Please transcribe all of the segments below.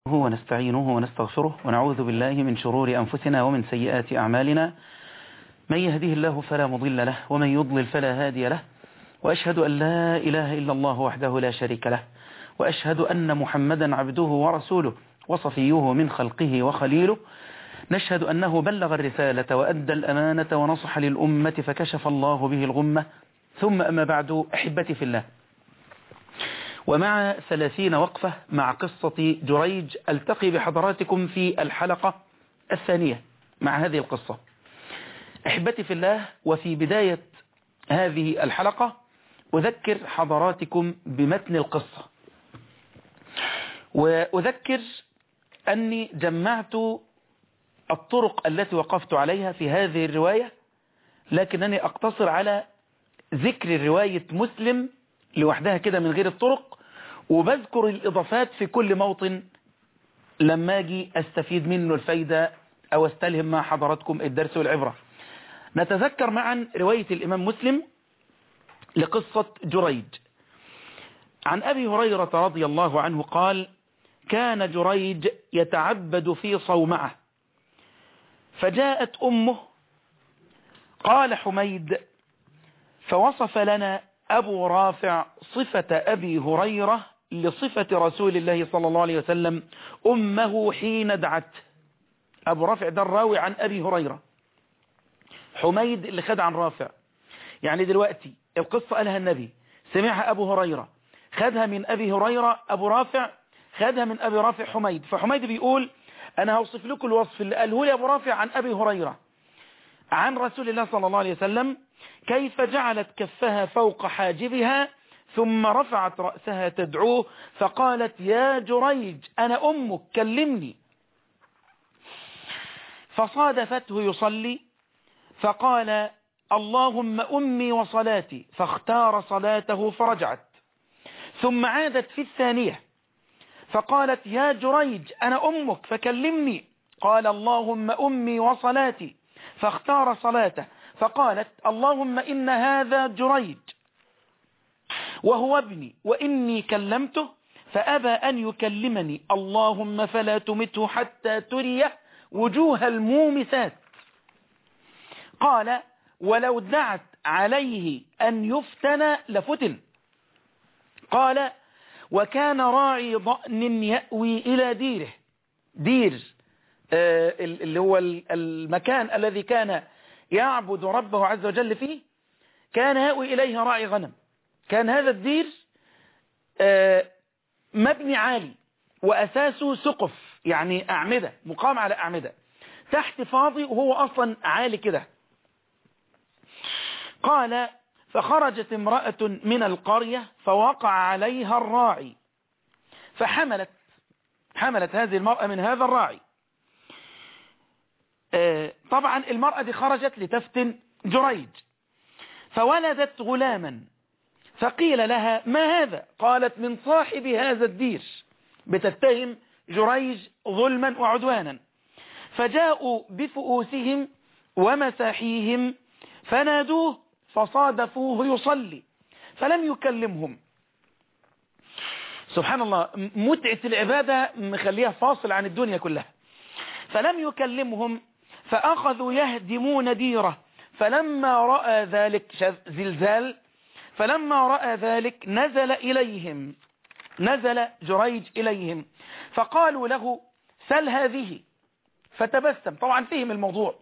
ونستعينه ونستغفره ونعوذ بالله من شرور أنفسنا ومن سيئات أعمالنا. من يهده الله فلا مضل له ومن يضلل فلا هادي له، وأشهد أن لا إله إلا الله وحده لا شريك له، وأشهد أن محمدا عبده ورسوله وصفيه من خلقه وخليله. نشهد أنه بلغ الرسالة وأدى الأمانة ونصح للأمة فكشف الله به الغمة. ثم أما بعد، أحبتي في الله، ومع 30 وقفة مع قصة جريج ألتقي بحضراتكم في الحلقة الثانية مع هذه القصة. أحبتي في الله، وفي بداية هذه الحلقة أذكر حضراتكم بمتن القصة، وأذكر أني جمعت الطرق التي وقفت عليها في هذه الرواية، لكنني أقتصر على ذكر رواية مسلم لوحدها كده من غير الطرق، وبذكر الإضافات في كل موطن لما أجي أستفيد منه الفايدة أو أستلهم مع حضراتكم الدرس والعبرة. نتذكر معا رواية الإمام مسلم لقصة جريج. عن أبي هريرة رضي الله عنه قال: كان جريج يتعبد في صومعة، فجاءت أمه. قال حميد: فوصف لنا أبو رافع صفة أبي هريرة لصفة رسول الله صلى الله عليه وسلم أمه حين دعت. أبو رافع ده الراوي عن أبي هريرة، حميد اللي خد عن رافع. يعني دلوقتي القصة قالها النبي، سمعها أبو هريرة، خدها من أبي هريرة أبو رافع، خدها من أبي رافع حميد. فحميد بيقول: أنا هوصف لكم الوصف اللي قاله لي أبو رافع عن أبي هريرة عن رسول الله صلى الله عليه وسلم، كيف جعلت كفها فوق حاجبها ثم رفعت رأسها تدعوه فقالت: يا جريج أنا أمك كلمني. فصادفته يصلي فقال: اللهم أمي وصلاتي، فاختار صلاته فرجعت. ثم عادت في الثانية فقالت: يا جريج أنا أمك فكلمني. قال: اللهم أمي وصلاتي، فاختار صلاته. فقالت: اللهم إن هذا جريج وهو ابني وإني كلمته فأبى أن يكلمني، اللهم فلا تمته حتى تريه وجوه المومسات. قال: ولو دعت عليه أن يفتن لفتن. قال: وكان راعي ضأن يأوي إلى ديره، دير اللي هو المكان الذي كان يعبد ربه عز وجل فيه، كان يأوي إليه راعي غنم. كان هذا الدير مبني عالي وأساسه سقف، يعني أعمدة، مقام على أعمدة، تحت فاضي وهو أصلا عالي كده. قال: فخرجت امرأة من القرية فوقع عليها الراعي حملت هذه المرأة من هذا الراعي. طبعا المرأة دي خرجت لتفتن جريج، فولدت غلاما، فقيل لها: ما هذا؟ قالت: من صاحب هذا الدير، بتتهم جريج ظلما وعدوانا. فجاءوا بفؤوسهم ومساحيهم فنادوه فصادفوه يصلي فلم يكلمهم. سبحان الله، متعة العبادة مخليها فاصل عن الدنيا كلها. فلم يكلمهم فأخذوا يهدمون ديره. فلما رأى ذلك زلزال، فلما رأى ذلك نزل جريج إليهم فقالوا له: سل هذه. فتبسم، طبعا فهم الموضوع،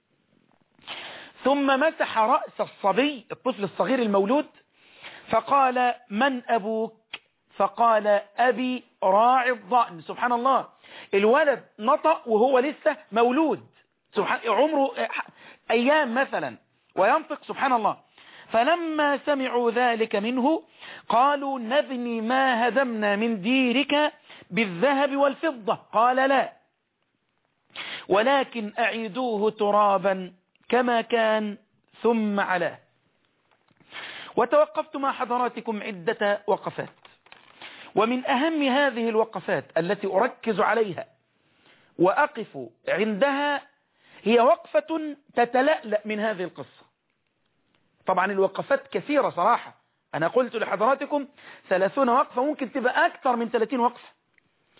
ثم مسح رأس الصبي الطفل الصغير المولود فقال: من أبوك؟ فقال: أبي راعي الضأن. سبحان الله، الولد نطق وهو لسه مولود، عمره أيام مثلا وينطق، سبحان الله. فلما سمعوا ذلك منه قالوا: نبني ما هدمنا من ديرك بالذهب والفضة. قال: لا، ولكن أعيدوه ترابا كما كان ثم علاه. وتوقفت مع حضراتكم عدة وقفات، ومن أهم هذه الوقفات التي أركز عليها وأقف عندها هي وقفة تتلألأ من هذه القصة. طبعا الوقفات كثيرة صراحة، أنا قلت لحضراتكم 30 وقفة، ممكن تبقى أكثر من 30 وقفة.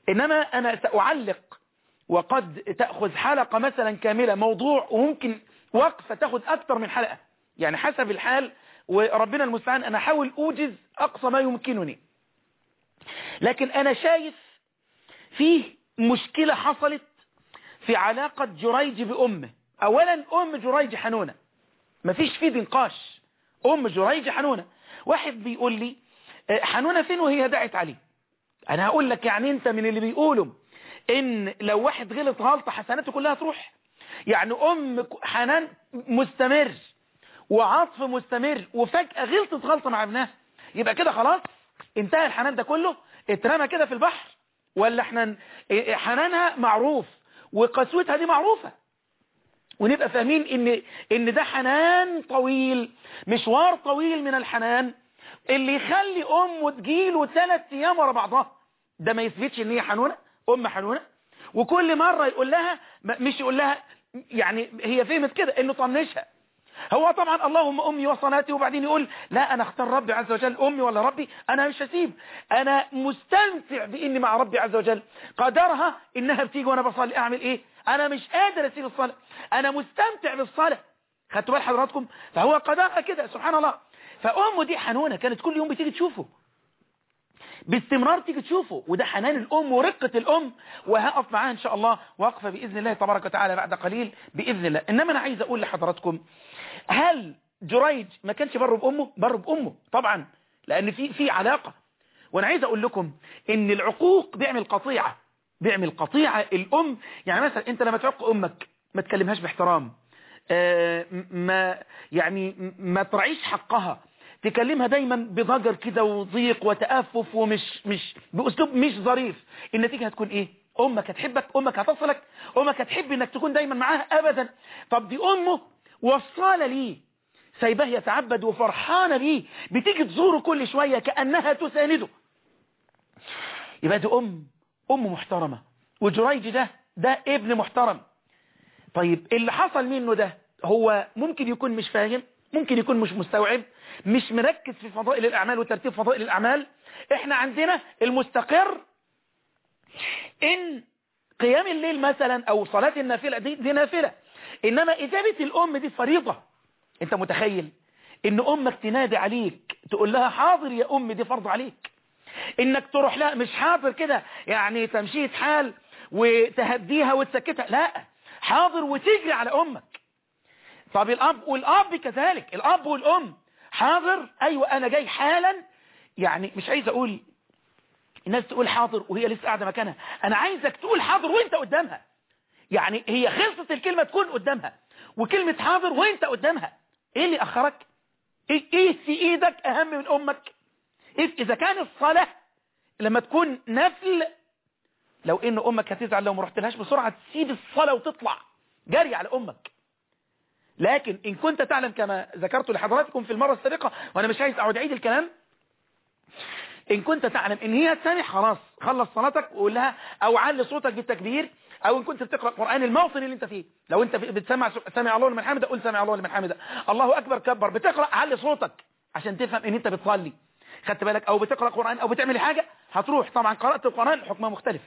إنما أنا سأعلق، وقد تأخذ حلقة مثلا كاملة موضوع، وممكن وقفة تأخذ أكثر من حلقة، يعني حسب الحال، وربنا المستعان. أنا أحاول أوجز أقصى ما يمكنني. لكن أنا شايف فيه مشكلة حصلت في علاقة جريج بأمه. أولا أم جريج حنونة، مفيش فيه نقاش. أم جريج حنونة. واحد بيقول لي حنونة فين وهي دعت عليه؟ أنا هقول لك يعني أنت من اللي بيقولوا إن لو واحد غلط غلطة حسناته كلها تروح؟ يعني أم حنان مستمر وعطف مستمر، وفجأة غلطت غلطة مع ابنها، يبقى كده خلاص انتهى الحنان ده كله، اترمى كده في البحر؟ ولا احنا حنانها معروف وقسوتها دي معروفة، ونبقى فاهمين ان ده حنان طويل، مشوار طويل من الحنان اللي يخلي امه تجيله 3 ايام ورا بعضها؟ ده ما يثبتش ان هي حنونة، ام حنونة. وكل مرة يقول لها، مش يقول لها، يعني هي فهمت كده انه طنشها. هو طبعا اللهم امي وصلاتي، وبعدين يقول لا انا اختار ربي عز وجل، امي ولا ربي انا مش هسيب، انا مستمتع باني مع ربي عز وجل، قدرها انها بتيجي وانا بصلي، اعمل ايه؟ انا مش قادر اسيب الصلاة، انا مستمتع بالصلاة. خدتوا بال حضراتكم؟ فهو قدرها كده سبحان الله. فامه دي حنونة، كانت كل يوم بتيجي تشوفه باستمرار، تيجي تشوفه، وده حنان الأم ورقة الأم. وهقف معاها إن شاء الله وقفة بإذن الله تبارك وتعالى بعد قليل بإذن الله. إنما أنا عايز أقول لحضراتكم، هل جريج ما كانش بر بأمه؟ بر بأمه طبعا، لأن في علاقة. وأنا عايز أقول لكم إن العقوق بيعمل قطيعة، بيعمل قطيعة الأم. يعني مثلا أنت لما تعق أمك ما تكلمهاش باحترام، ما ترعيش حقها، تكلمها دايما بضجر كده وضيق وتأفف، مش بأسلوب مش ظريف، النتيجة هتكون ايه؟ امك هتحبك، امك هتصلك، امك هتحب انك تكون دايما معاها ابدا. طب دي امه وصالة ليه، سايباه يتعبد وفرحانة بيه، بتيجي تزوره كل شوية كأنها تسانده. يبقى دي ام محترمة، وجريج ده ابن محترم. طيب اللي حصل منه ده، هو ممكن يكون مش فاهم، ممكن يكون مش مستوعب، مش مركز في فضائل الأعمال وترتيب فضائل الأعمال. احنا عندنا المستقر ان قيام الليل مثلا او صلاة النافلة دي نافلة، انما اجابة الام دي فريضة. انت متخيل ان امك تنادي عليك تقول لها حاضر يا ام، دي فرض عليك انك تروح لها، مش حاضر كده يعني تمشية حال وتهديها وتسكتها، لا، حاضر وتجري على امك. طب الاب كذلك، الاب والام حاضر، ايوه انا جاي حالا. يعني مش عايز اقول الناس تقول حاضر وهي لسه قاعده مكانها، انا عايزك تقول حاضر وانت قدامها. يعني هي خلصت الكلمه تكون قدامها، وكلمه حاضر وانت قدامها. ايه اللي اخرك؟ ايه في ايدك اهم من امك؟ اذا كان الصلاه لما تكون نفل، لو ان امك هتزعل لو ما رحتلهاش بسرعه، تسيب الصلاه وتطلع جري على امك. لكن إن كنت تعلم كما ذكرت لحضراتكم في المرة السابقة، وأنا مش عايز أعود أعيد الكلام، إن كنت تعلم إن هي تسامح، خلاص خلص صلاتك وقول لها، أو علي صوتك بالتكبير، أو إن كنت بتقرأ قرآن الموطن اللي أنت فيه، لو أنت بتسمع سمع الله لمن حمده قول سمع الله لمن حمده، الله أكبر كبر، بتقرأ علي صوتك عشان تفهم إن أنت بتصلي، خدت بالك؟ أو بتقرأ قرآن أو بتعمل حاجة هتروح، طبعا قرأت القرآن حكمه مختلف،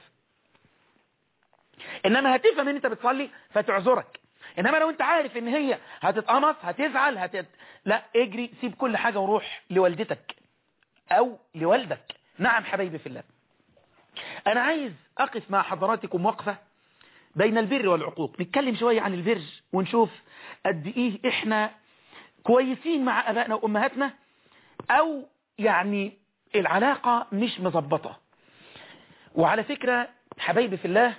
إنما هتفهم إن أنت بتصلي فتعذرك. إنما لو أنت عارف إن هي هتتقمص هتزعل لا، اجري سيب كل حاجة وروح لوالدتك أو لوالدك. نعم حبايبي في الله، أنا عايز أقف مع حضراتكم وقفة بين البر والعقوق، نتكلم شوية عن البر ونشوف قد إيه إحنا كويسين مع أبائنا وأمهاتنا، أو يعني العلاقة مش مظبطة. وعلى فكرة حبايبي في الله،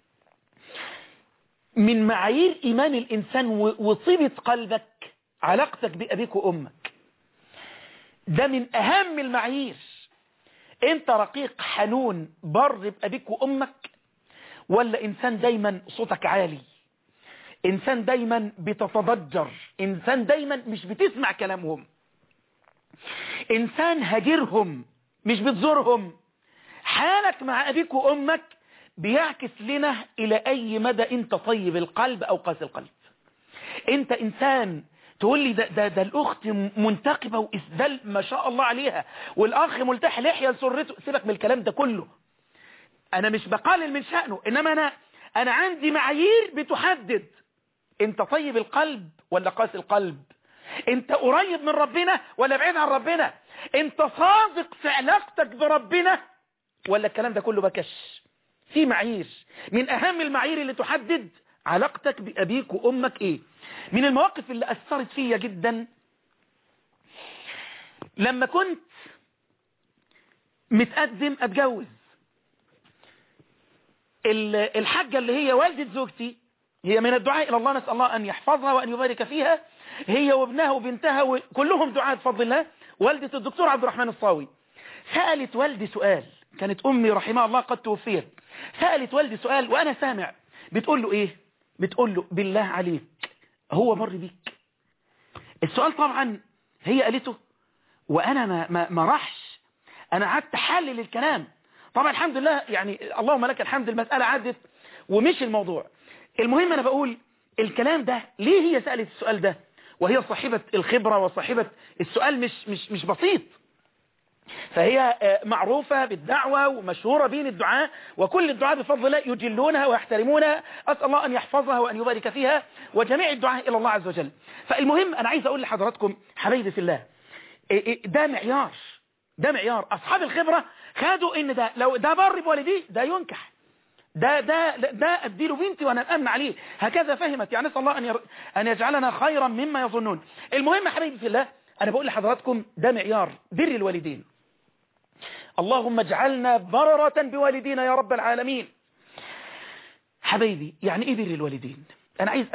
من معايير إيمان الإنسان وطيبة قلبك علاقتك بأبيك وأمك، ده من أهم المعايير. أنت رقيق حنون بر بأبيك وأمك، ولا إنسان دايما صوتك عالي، إنسان دايما بتتضجر، إنسان دايما مش بتسمع كلامهم، إنسان هاجرهم مش بتزورهم؟ حالك مع أبيك وأمك بيعكس لنا إلى أي مدى أنت طيب القلب أو قاسي القلب. أنت إنسان تقول لي ده الأخت منتقبة وإسدال ما شاء الله عليها، والأخ ملتحي لحية لسرته، سيبك من الكلام ده كله. انا مش بقلل من شأنه، انما انا عندي معايير بتحدد انت طيب القلب ولا قاسي القلب، انت قريب من ربنا ولا بعيد عن ربنا، انت صادق في علاقتك بربنا ولا الكلام ده كله بكش. في معايير، من اهم المعايير اللي تحدد علاقتك بأبيك وأمك ايه. من المواقف اللي أثرت فيا جدا لما كنت متقدم أتجوز، الحاجة اللي هي والدة زوجتي، هي من الدعاء إلى الله، نسأل الله أن يحفظها وأن يبارك فيها، هي وابنها وبنتها كلهم دعاء بفضل الله. والدة الدكتور عبد الرحمن الصاوي سألت والدي سؤال، كانت أمي رحمها الله قد توفيت، سألت والدي سؤال وأنا سامع، بتقول له إيه؟ بتقول له بالله عليك هو مر بيك؟ السؤال طبعا هي قالته وأنا ما رحش، أنا قعدت أحلل الكلام. طبعا الحمد لله، يعني اللهم لك الحمد، المسألة عدت ومش الموضوع. المهم أنا بقول الكلام ده ليه هي سألت السؤال ده وهي صاحبة الخبرة وصاحبة السؤال، مش بسيط. فهي معروفة بالدعوة ومشهورة بين الدعاء، وكل الدعاء بفضل الله يجلونها ويحترمونها، أسأل الله أن يحفظها وأن يبارك فيها وجميع الدعاء إلى الله عز وجل. فالمهم أنا عايز أقول لحضراتكم حبايبي في الله، ده معيار، ده معيار. أصحاب الخبرة خدوا إن ده لو ده بر بوالديه ده ينكح، ده أديله بنتي وأنا أمن عليه، هكذا فهمت. يعني نسأل الله أن يجعلنا خيرا مما يظنون. المهم حبايبي في الله، أنا بقول لحضراتكم ده معيار بر الوالدين. اللهم اجعلنا بررة بوالدينا يا رب العالمين. حبايبي يعني ايه بر الوالدين؟ انا عايز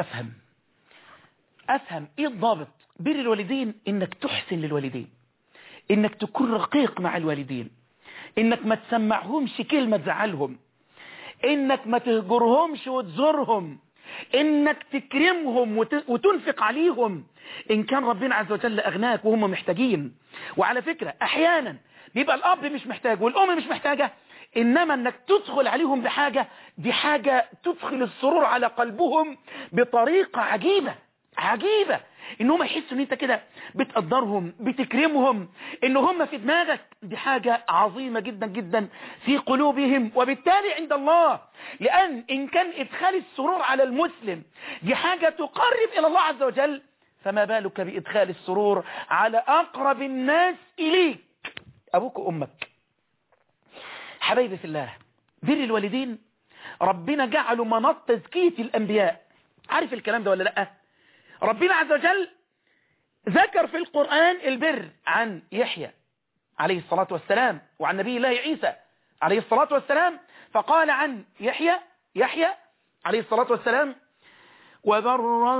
افهم ايه الضابط. بر الوالدين انك تحسن للوالدين، انك تكون رقيق مع الوالدين، انك ما تسمعهمش كلمة تزعلهم، انك ما تهجرهمش وتزورهم، انك تكرمهم وتنفق عليهم ان كان ربنا عز وجل اغناك وهم محتاجين. وعلى فكرة احيانا بيبقى الاب مش محتاج والام مش محتاجة، انما انك تدخل عليهم بحاجة، دي حاجة تدخل السرور على قلبهم بطريقة عجيبة، ان هم يحسوا ان انت كده بتقدرهم بتكرمهم، ان هم في دماغك، دي حاجة عظيمة جدا جدا في قلوبهم وبالتالي عند الله. لان ان كان ادخال السرور على المسلم دي حاجة تقرب الى الله عز وجل، فما بالك بادخال السرور على اقرب الناس اليك، ابوك وامك. حبايبي في الله، بر الوالدين ربنا جعله مناط تزكية الانبياء. عارف الكلام ده ولا لا؟ ربنا عز وجل ذكر في القرآن البر عن يحيى عليه الصلاة والسلام وعن نبي الله عيسى عليه الصلاة والسلام، فقال عن يحيى عليه الصلاة والسلام: وبرا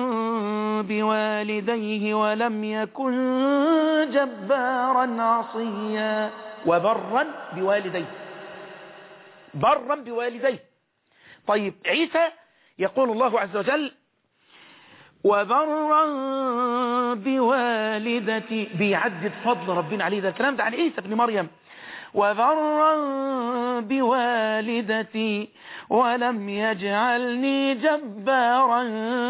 بوالديه ولم يكن جبارا عصيا. وبرا بوالديه، برا بوالديه. طيب عيسى يقول الله عز وجل: وبرا بوالدتي، بيعدد فضل ربنا عليه. ده الكلام ده عن عيسى بن مريم: وبرا بوالدتي ولم يجعلني جبارا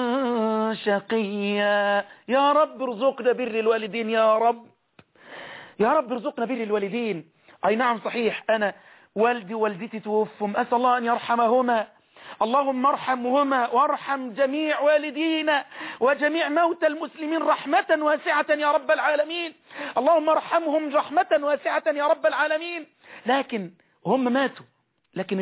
شقيا. يا رب ارزقنا بر الوالدين، يا رب ارزقنا بر الوالدين. اي نعم صحيح، انا والدي ووالدتي توفهم، اسال الله ان يرحمهما، اللهم ارحمهما وارحم جميع والدينا وجميع موتى المسلمين رحمة واسعة يا رب العالمين، اللهم ارحمهم رحمة واسعة يا رب العالمين. لكن هم ماتوا، لكن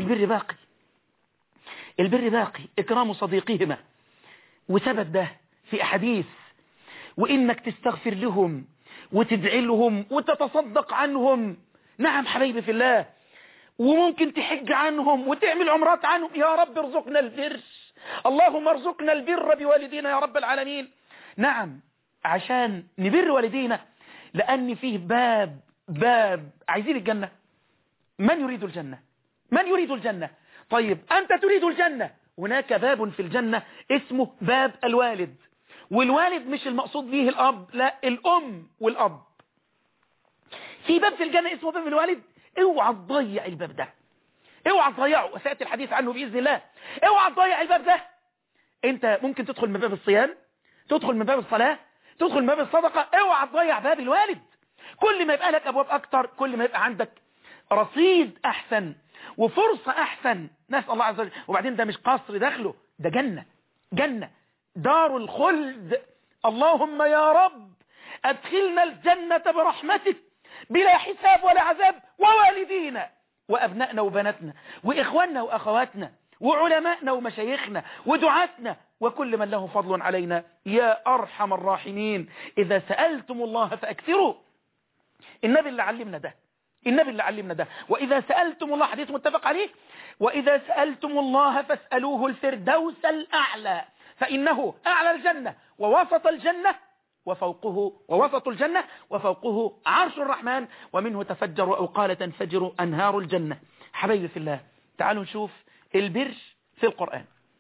البر باقي، اكرام صديقهما، وثبت ده في احاديث، وانك تستغفر لهم وتدعي لهم وتتصدق عنهم. نعم حبيبي في الله، وممكن تحج عنهم وتعمل عمرات عنهم. يا رب ارزقنا البر، اللهم ارزقنا البر بوالدينا يا رب العالمين. نعم، عشان نبر والدينا، لأن فيه باب عايزين الجنة. من يريد الجنة؟ طيب أنت تريد الجنة، هناك باب في الجنة اسمه باب الوالد. والوالد مش المقصود به الأب، لا، الأم والأب. في باب في الجنة اسمه باب الوالد، اوعى تضيع الباب ده، اوعى تضيعه، وسيأتي الحديث عنه بإذن الله. اوعى تضيع الباب ده. انت ممكن تدخل من باب الصيام، تدخل من باب الصلاة، تدخل من باب الصدقة، اوعى تضيع باب الوالد. كل ما يبقى لك أبواب أكتر، كل ما يبقى عندك رصيد أحسن وفرصة أحسن، نسأل الله عز وجل. وبعدين ده مش قصر داخله، ده جنة، جنة دار الخلد. اللهم يا رب أدخلنا الجنة برحمتك بلا حساب ولا عذاب، ووالدينا وأبنائنا وبناتنا وإخواننا وأخواتنا وعلمائنا ومشايخنا ودعاتنا وكل من له فضل علينا يا أرحم الراحمين. إذا سألتم الله فأكثروا. النبي اللي علمنا ده، النبي اللي علمنا ده. وإذا سألتم الله، حديث متفق عليه، وإذا سألتم الله فاسألوه الفردوس الأعلى، فإنه أعلى الجنة ووسط الجنة وفوقه، ووسط الجنة وفوقه عرش الرحمن، ومنه تفجر أو قال تنفجر أنهار الجنة. حبايبي في الله، تعالوا نشوف البر في القرآن.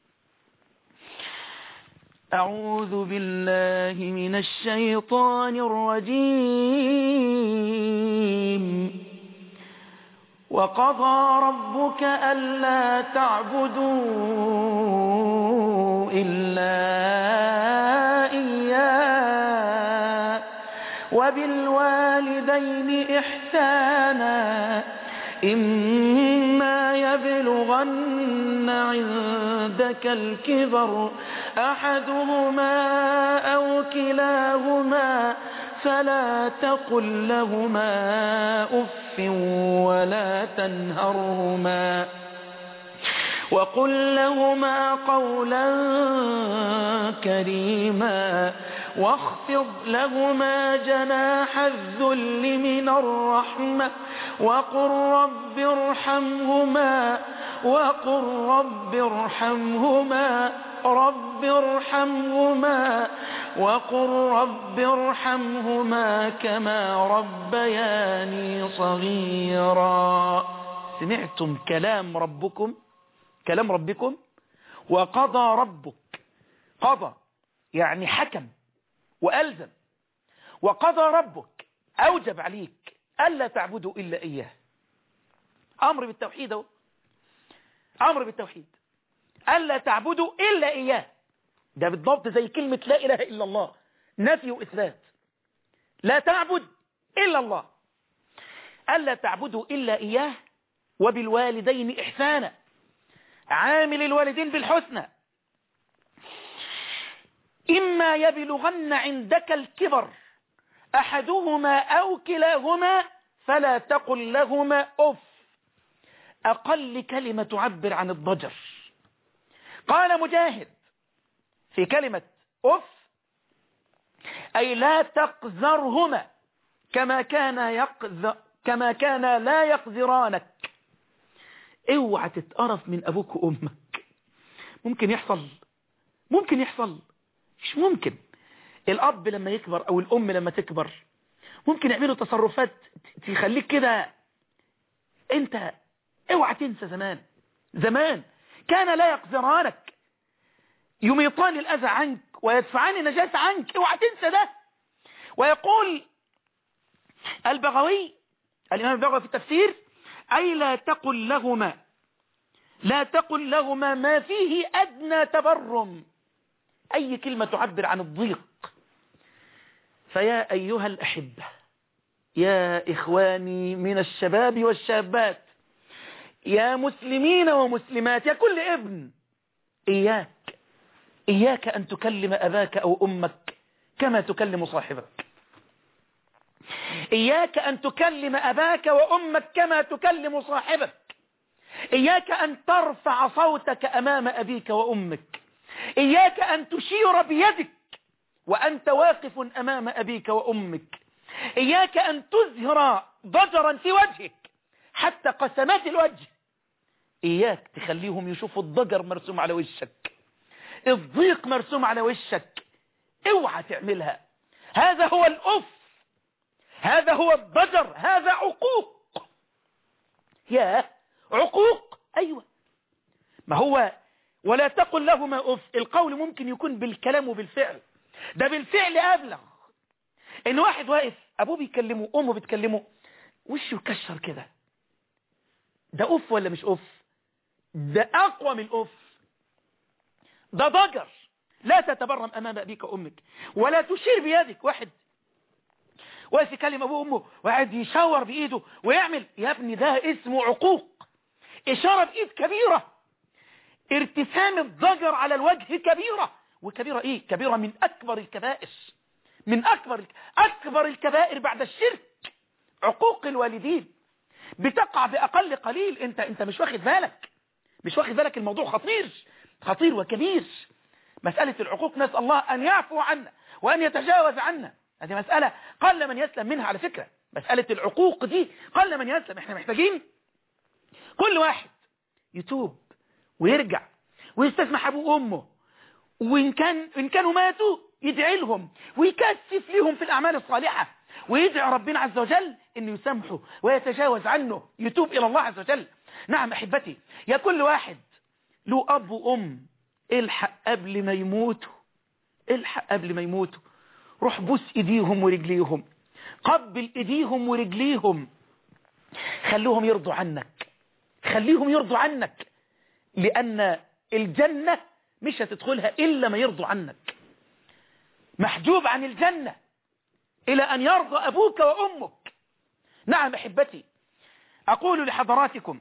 أعوذ بالله من الشيطان الرجيم. وقضى ربك ألا تعبدوا إلا إياه وبالوالدين إحسانا إما يبلغن عندك الكبر أحدهما أو كلاهما فلا تقل لهما أف ولا تنهرهما وقل لهما قولا كريما واخفض لهما جناح الذل من الرحمة وقل رب ارحمهما وقل رب ارحمهما كما ربياني صغيرا. سمعتم كلام ربكم، كلام ربكم. وقضى ربك، قضى يعني حكم وألزم. وقضى ربك أوجب عليك ألا تعبدوا إلا إياه. أمر بالتوحيد، أمر بالتوحيد، ألا تعبدوا إلا إياه. ده بالضبط زي كلمة لا إله إلا الله، نفي وإثبات. لا تعبد إلا الله، ألا تعبدوا إلا إياه وبالوالدين إحسانا، عامل الوالدين بالحسنى. إما يبلغن عندك الكبر أحدهما أو كلاهما فلا تقل لهما أف. أقل كلمة تعبر عن الضجر. قال مجاهد في كلمة أف أي لا تقذرهما كما كان لا يقذرانك. اوعى تتقرف من أبوك وأمك. ممكن يحصل، ممكن يحصل، مش ممكن. الأب لما يكبر أو الأم لما تكبر ممكن يعملوا تصرفات تخليك كده. انت اوعى تنسى زمان كان لا يقذرانك، يميطان الأذى عنك ويدفعان النجاسة عنك. اوعى تنسى ده. ويقول البغوي، الإمام البغوي في التفسير، أي لا تقل لهما ما فيه أدنى تبرم. أي كلمة تعبر عن الضيق. فيا أيها الأحبة، يا إخواني من الشباب والشابات، يا مسلمين ومسلمات، يا كل ابن، إياك أن تكلم أباك أو أمك كما تكلم صاحبك. إياك أن تكلم أباك وأمك كما تكلم صاحبك. إياك أن ترفع صوتك أمام أبيك وأمك. إياك أن تشير بيدك وأنت واقف أمام أبيك وأمك. إياك أن تظهر ضجرا في وجهك حتى قسمات الوجه. إياك تخليهم يشوفوا الضجر مرسوم على وشك، الضيق مرسوم على وشك. اوعى تعملها. هذا هو الأف، هذا هو الضجر، هذا عقوق. يا عقوق. أيوة، ما هو ولا تقل لهما أف. القول ممكن يكون بالكلام وبالفعل، ده بالفعل أبلغ. إن واحد واقف أبوه بيكلمه أمه بتكلمه وشه يكشر كده، ده أف ولا مش أف؟ ده أقوى من أف، ده ضجر. لا تتبرم أمام أبيك وأمك ولا تشير بيدك. واحد واقف يكلم أبوه وأمه وقاعد يشاور بإيده ويعمل، يا ابني ده اسمه عقوق. إشارة بإيد كبيرة، ارتسام الضجر على الوجه كبيرة. وكبيرة إيه؟ كبيرة من أكبر الكبائر، من أكبر الكبائر بعد الشرك عقوق الوالدين. بتقع بأقل قليل. انت مش واخد بالك الموضوع خطير وكبير. مسألة العقوق نسأل الله أن يعفو عنا وأن يتجاوز عنا. هذه مسألة قل من يسلم منها على فكرة. مسألة العقوق دي قل من يسلم. احنا محتاجين كل واحد يتوب ويرجع ويستسمح أبوه وأمه، وإن كانوا ماتوا يدعي لهم ويكثف لهم في الأعمال الصالحة، ويدعي ربنا عز وجل أنه يسامحه ويتجاوز عنه، يتوب إلى الله عز وجل. نعم أحبتي، يا كل واحد له أب وأم، الحق قبل ما يموتوا، روح بوس إيديهم ورجليهم، قبل إيديهم ورجليهم، خليهم يرضوا عنك، لأن الجنة مش هتدخلها إلا ما يرضوا عنك. محجوب عن الجنة إلى أن يرضى أبوك وأمك. نعم أحبتي، أقول لحضراتكم،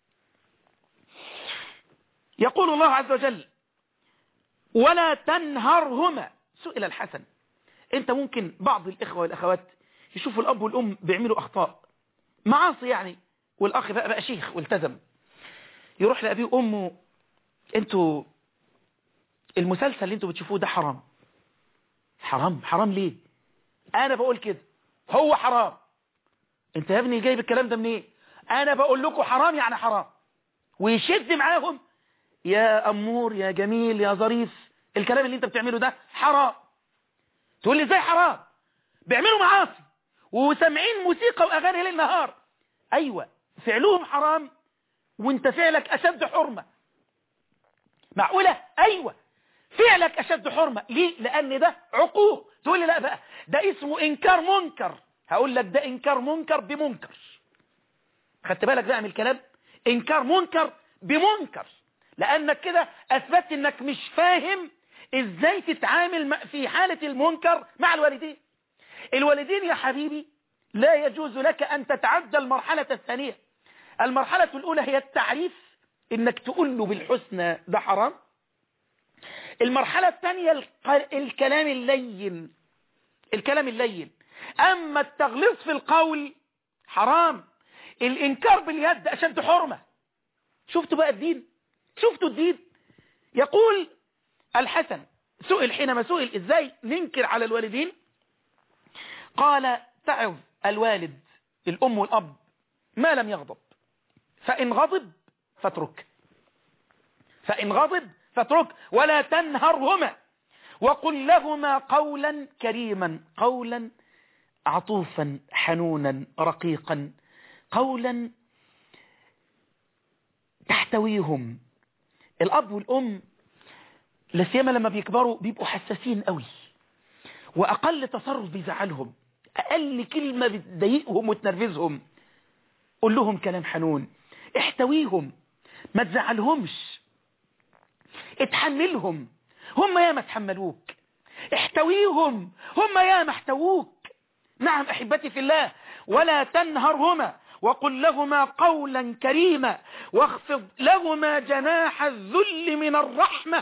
يقول الله عز وجل: ولا تنهرهما. سئل الحسن، انت ممكن بعض الإخوة والأخوات يشوفوا الأب والأم بيعملوا أخطاء معاصي يعني، والأخ بقى شيخ والتزم، يروح لأبيه وأمه: انتوا المسلسل اللي انتوا بتشوفوه ده حرام. حرام ليه؟ انا بقول كده، هو حرام. انت يا ابني جايب الكلام ده منين؟ انا بقول لكم حرام يعني حرام. ويشد معاهم: يا أمور، يا جميل، يا ظريف، الكلام اللي انت بتعمله ده حرام. تقول لي ازاي حرام؟ بيعملوا معاصي وسامعين موسيقى واغاني ليل نهار. ايوه، فعلهم حرام وانت فعلك اشد حرمة. معقولة؟ ايوه، فعلك اشد حرمة. ليه؟ لان ده عقوق. تقول لي لا بقى ده اسمه انكار منكر. هقول لك ده انكار منكر بمنكر. خدت بالك بقى من الكلام؟ انكار منكر بمنكر، لانك كده اثبتت انك مش فاهم ازاي تتعامل في حالة المنكر مع الوالدين. الوالدين يا حبيبي لا يجوز لك ان تتعدى المرحلة الثانية. المرحلة الاولى هي التعريف، انك تقول له بالحسنى ده حرام. المرحلة الثانية الكلام اللين. اما التغليظ في القول حرام. الانكار باليد اشد حرمة. شفتوا بقى الدين؟ شفتوا الدين؟ يقول الحسن، حينما سئل ازاي ننكر على الوالدين، قال: تعظ الوالد الام والاب ما لم يغضب، فإن غضب فاترك ولا تنهرهما، وقل لهما قولا كريما، قولا عطوفا حنونا رقيقا، قولا تحتويهم. الأب والأم لسيما لما بيكبروا بيبقوا حساسين قوي، وأقل تصرف بيزعلهم، أقل كلمة بتضايقهم وتنرفزهم، قول لهم كلام حنون، احتويهم، ما تزعلهمش، اتحملهم، هم يا ما تحملوك، احتويهم، هم يا ما احتووك. نعم أحبتي في الله، ولا تنهرهما وقل لهما قولا كريما واخفض لهما جناح الذل من الرحمة.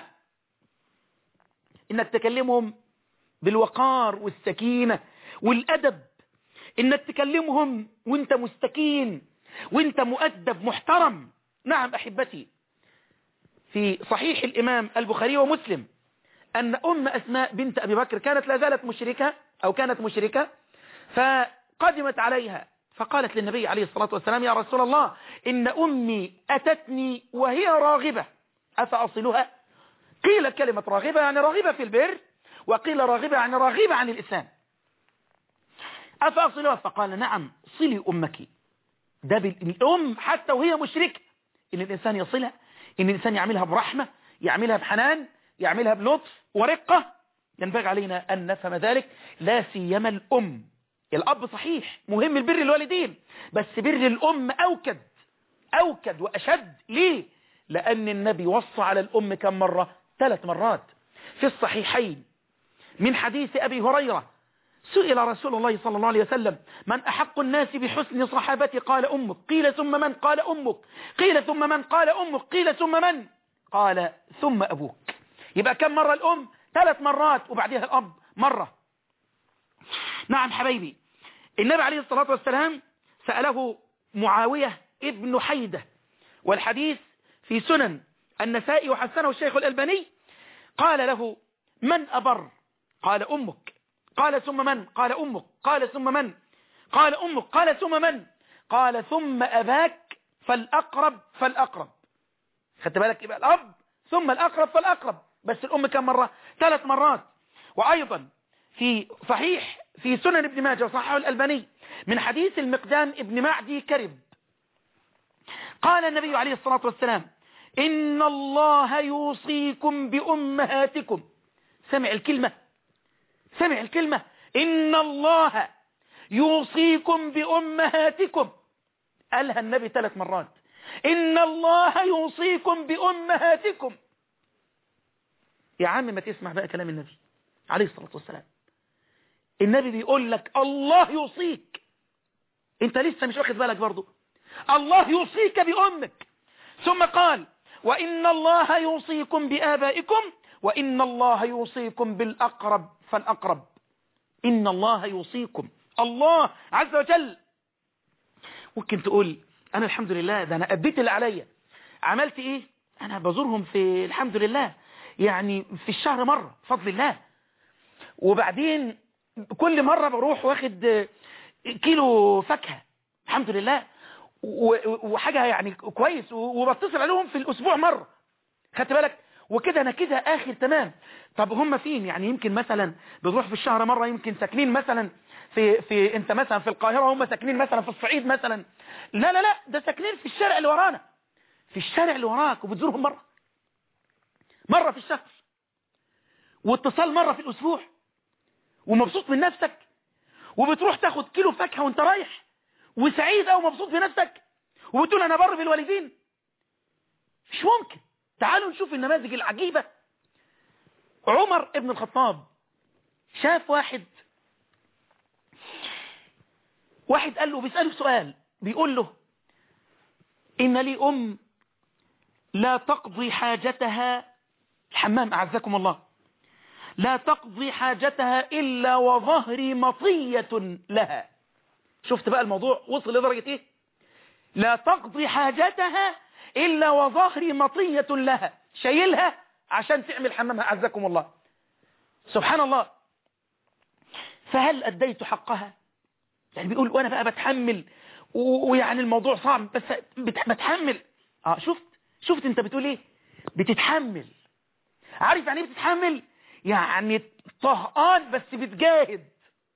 إنك تكلمهم بالوقار والسكينة والأدب، إنك تكلمهم وانت مستكين وانت مؤدب محترم. نعم أحبتي، في صحيح الإمام البخاري ومسلم أن أم أسماء بنت أبي بكر كانت لا زالت مشركة، فقدمت عليها فقالت للنبي عليه الصلاة والسلام: يا رسول الله، إن أمي أتتني وهي راغبة أفأصلها؟ قيل كلمة راغبة يعني راغبة في البر، وقيل راغبة يعني راغبة عن الإسلام. أفأصلها؟ فقال: نعم، صلي أمك. ده بالأم حتى وهي مشركة، إن الإنسان يصلها، إن الإنسان يعملها برحمة، يعملها بحنان، يعملها بلطف ورقة. ينبغي علينا أن نفهم ذلك، لا سيما الأم. الأب صحيح مهم البر الوالدين، بس بر الأم أوكد وأشد. ليه؟ لأن النبي وصى على الأم كم مرة؟ 3 مرات في الصحيحين من حديث أبي هريرة: سئل رسول الله صلى الله عليه وسلم: من أحق الناس بحسن صحابتي؟ قال أمك. قيل ثم من؟ قال أمك. قيل ثم من؟ قال أمك. قيل ثم من؟ قال ثم أبوك. يبقى كم مرة الأم؟ 3 مرات، وبعدها الأب مرة. نعم حبيبي، النبي عليه الصلاة والسلام سأله معاوية ابن حيدة، والحديث في سنن النسائي وحسنه الشيخ الألباني. قال له: من أبر؟ قال أمك. قال ثم من؟ قال أمك. قال ثم من؟ قال أمك. قال ثم من؟ قال ثم أباك فالأقرب فالأقرب. خدت بالك؟ يبقى الأب ثم الأقرب فالأقرب. بس الأم كم مرة؟ 3 مرات. وأيضا في صحيح في سنن ابن ماجه وصححه الألباني من حديث المقدام ابن معدي كرب، قال النبي عليه الصلاة والسلام: إن الله يوصيكم بأمهاتكم. سمع الكلمة؟ سمع الكلمة؟ إن الله يوصيكم بأمهاتكم. قالها النبي 3 مرات. إن الله يوصيكم بأمهاتكم. يا عم ما تسمع بقى كلام النبي عليه الصلاة والسلام. النبي بيقول لك الله يوصيك، انت لسه مش واخد بالك برضو. الله يوصيك بأمك، ثم قال: وإن الله يوصيكم بآبائكم، وإن الله يوصيكم بالأقرب فالأقرب. إن الله يوصيكم، الله عز وجل. ممكن تقول: أنا الحمد لله ده أنا أديت اللي عليا. عملت إيه؟ أنا بزورهم في الحمد لله يعني في الشهر مرة بفضل الله، وبعدين كل مرة بروح واخد كيلو فاكهة الحمد لله، وحاجة يعني كويس، وبتصل عليهم في الأسبوع مرة. خدت بالك؟ وكده أنا كده آخر تمام. طب هم فين؟ يعني يمكن مثلا بتروح في الشهر مرة، يمكن ساكنين مثلا في انت مثلا في القاهرة، هم ساكنين مثلا في الصعيد مثلا. لا لا لا، ده ساكنين في الشارع اللي ورانا، في الشارع اللي وراك، وبتزورهم مرة في الشهر، واتصال مرة في الأسبوع، ومبسوط من نفسك، وبتروح تاخد كيلو فاكهة وانت رايح، وسعيد او مبسوط بنفسك، وبتقول انا بر بالوالدين. مش ممكن. تعالوا نشوف النماذج العجيبة. عمر ابن الخطاب شاف واحد قال له، بيسأله سؤال، بيقول له: إن لي أم لا تقضي حاجتها، الحمام أعزكم الله، لا تقضي حاجتها إلا وظهري مطية لها. شفت بقى الموضوع وصل لدرجة إيه؟ لا تقضي حاجتها إلا وظهري مطية لها، شايلها عشان تعمل حمامها أعزكم الله. سبحان الله. فهل أديت حقها؟ يعني بيقول وأنا بقى بتحمل، ويعني الموضوع صعب بس بتحمل. شفت انت بتقول ايه؟ بتتحمل. عارف يعني ايه بتتحمل؟ يعني طهقان بس بتجاهد.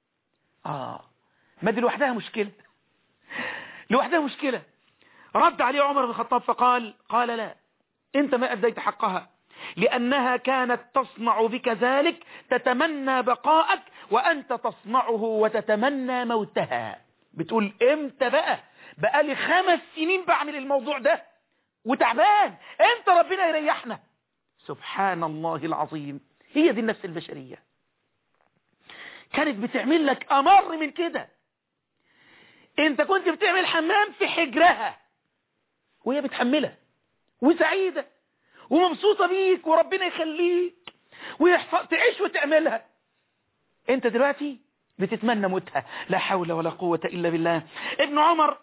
ما دي لوحدها مشكلة، لوحدها مشكلة. رد عليه عمر بن الخطاب فقال: لا، انت ما أديت حقها، لأنها كانت تصنع بك ذلك، تتمنى بقاءك، وأنت تصنعه وتتمنى موتها. بتقول امتى بقى لي 5 سنين بعمل الموضوع ده وتعبان، امتى ربنا يريحنا؟ سبحان الله العظيم. هي دي النفس البشرية، كانت بتعمل لك أمر من كده. انت كنت بتعمل حمام في حجرها وهي بتحملها وسعيدة ومبسوطة بيك، وربنا يخليك تعيش وتعملها. انت دلوقتي بتتمنى موتها. لا حول ولا قوة إلا بالله. ابن عمر